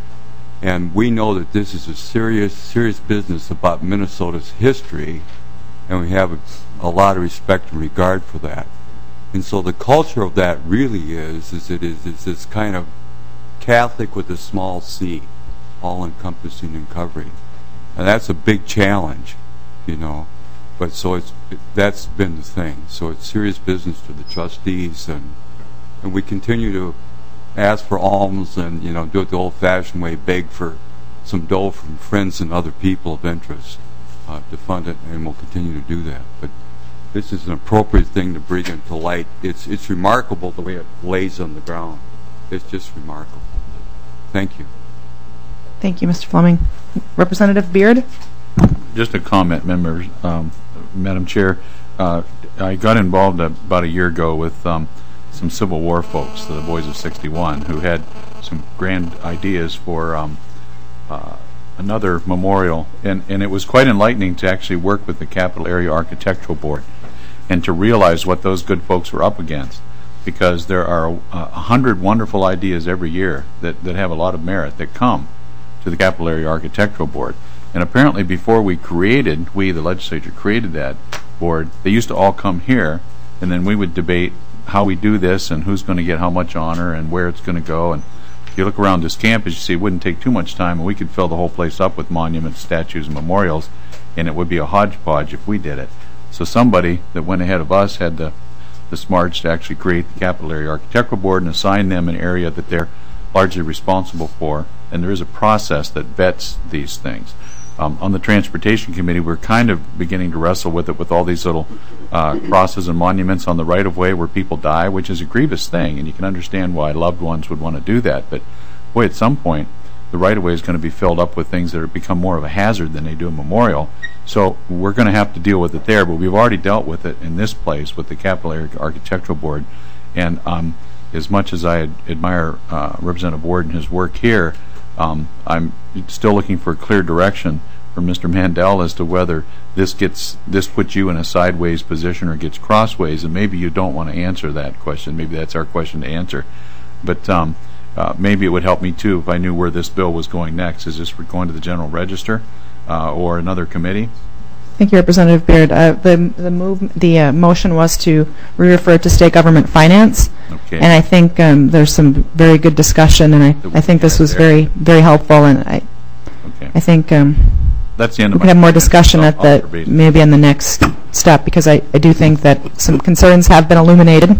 And we know that this is a serious, serious business about Minnesota's history, and we have a, a lot of respect and regard for that. And so the culture of that really is, is it is, is this kind of Catholic with a small c, all-encompassing and covering. And that's a big challenge, you know. But so it's it, that's been the thing. So it's serious business to the trustees, and and we continue to ask for alms and, you know, do it the old-fashioned way, beg for some dough from friends and other people of interest uh, to fund it, and we'll continue to do that. But this is an appropriate thing to bring into light. It's it's remarkable the way it lays on the ground. It's just remarkable. Thank you. Thank you, Mister Fleming. Representative Beard? Just a comment, members, um, Madam Chair. Uh, I got involved about a year ago with um, some Civil War folks, the Boys of sixty-one, who had some grand ideas for um, uh, another memorial, and, and it was quite enlightening to actually work with the Capital Area Architectural Board and to realize what those good folks were up against, because there are a uh, hundred wonderful ideas every year that, that have a lot of merit that come to the Capital Area Architectural Board. And apparently before we created, we, the legislature, created that board, they used to all come here, and then we would debate how we do this and who's going to get how much honor and where it's going to go. And if you look around this campus, you see it wouldn't take too much time, and we could fill the whole place up with monuments, statues, and memorials, and it would be a hodgepodge if we did it. So somebody that went ahead of us had the, the smarts to actually create the Capital Area Architectural Board and assign them an area that they're largely responsible for, and there is a process that vets these things. Um, on the Transportation Committee, we're kind of beginning to wrestle with it with all these little uh, crosses and monuments on the right-of-way where people die, which is a grievous thing, and you can understand why loved ones would want to do that. But, boy, at some point, the right-of-way is going to be filled up with things that have become more of a hazard than they do a memorial. So we're going to have to deal with it there, but we've already dealt with it in this place with the Capital Area Architectural Board. And um, as much as I ad admire uh, Representative Ward and his work here, Um, I'm still looking for a clear direction from Mister Mandel as to whether this gets this puts you in a sideways position or gets crossways, and maybe you don't want to answer that question. Maybe that's our question to answer. But um, uh, maybe it would help me too if I knew where this bill was going next. Is this going to the General Register uh, or another committee? Thank you, Representative Beard. Uh, the the move the uh, motion was to re-refer to state government finance, okay. And I think um, there's some very good discussion, and I, I think this was very very helpful, and I okay. I think um, that's the end we of could my have more discussion at the observation. maybe in the next step, because I, I do think that some concerns have been illuminated.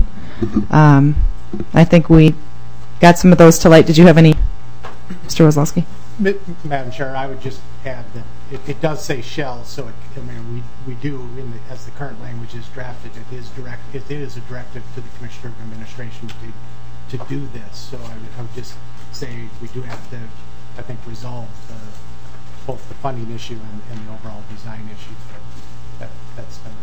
Um, I think we got some of those to light. Did you have any, Mister Wozlowski? Madam Chair, I would just add that it, it does say shall, so it, I mean, we we do, in the, as the current language is drafted, it is direct. It is a directive to the Commissioner of Administration to to do this. So I would, I would just say we do have to, I think, resolve the, both the funding issue and, and the overall design issue that, that's been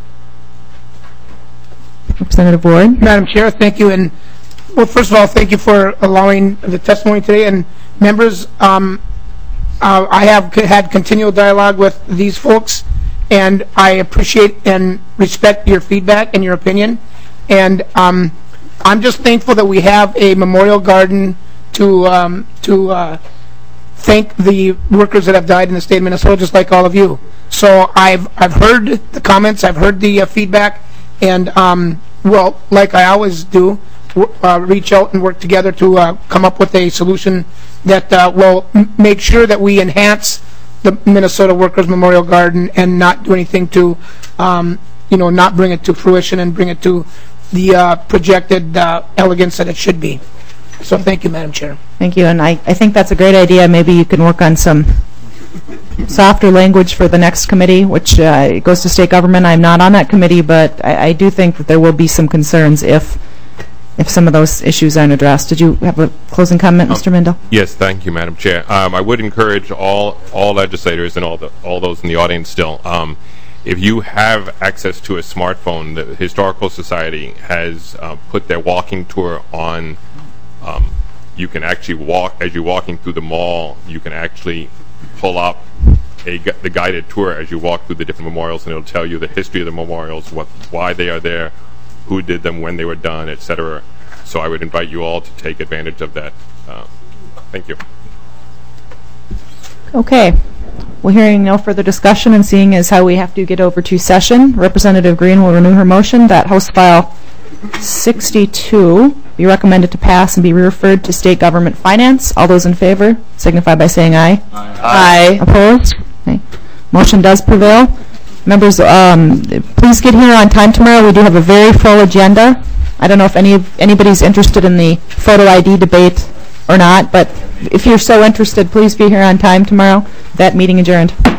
raised. Representative Ward. Madam Chair, thank you. And well, first of all, thank you for allowing the testimony today. And members, um, uh, I have c had continual dialogue with these folks, and I appreciate and respect your feedback and your opinion. And um, I'm just thankful that we have a memorial garden to um, to uh, thank the workers that have died in the state of Minnesota, just like all of you. So I've I've heard the comments, I've heard the uh, feedback, and um, well, like I always do, w- uh, reach out and work together to uh, come up with a solution that uh, will m- make sure that we enhance the Minnesota Workers Memorial Garden and not do anything to, um, you know, not bring it to fruition and bring it to the uh, projected uh, elegance that it should be. So thank you, Madam Chair. Thank you, and I, I think that's a great idea. Maybe you can work on some softer language for the next committee, which uh, goes to state government. I'm not on that committee, but I, I do think that there will be some concerns if if some of those issues aren't addressed. Did you have a closing comment, Mister Mindel? Yes, thank you, Madam Chair. Um, I would encourage all all legislators and all the all those in the audience still. Um, if you have access to a smartphone, the Historical Society has uh, put their walking tour on. Um, you can actually walk as you're walking through the mall. You can actually pull up a gu- the guided tour as you walk through the different memorials, and it'll tell you the history of the memorials, what why they are there, who did them, when they were done, et cetera. So I would invite you all to take advantage of that. Um, thank you. Okay. Well, hearing no further discussion and seeing as how we have to get over to session, Representative Green will renew her motion that House File sixty-two be recommended to pass and be referred to State Government Finance. All those in favor signify by saying aye. Aye. Aye. Opposed? Okay. Motion does prevail. Members, um, please get here on time tomorrow. We do have a very full agenda. I don't know if any anybody's interested in the photo I D debate or not, but if you're so interested, please be here on time tomorrow. That meeting adjourned.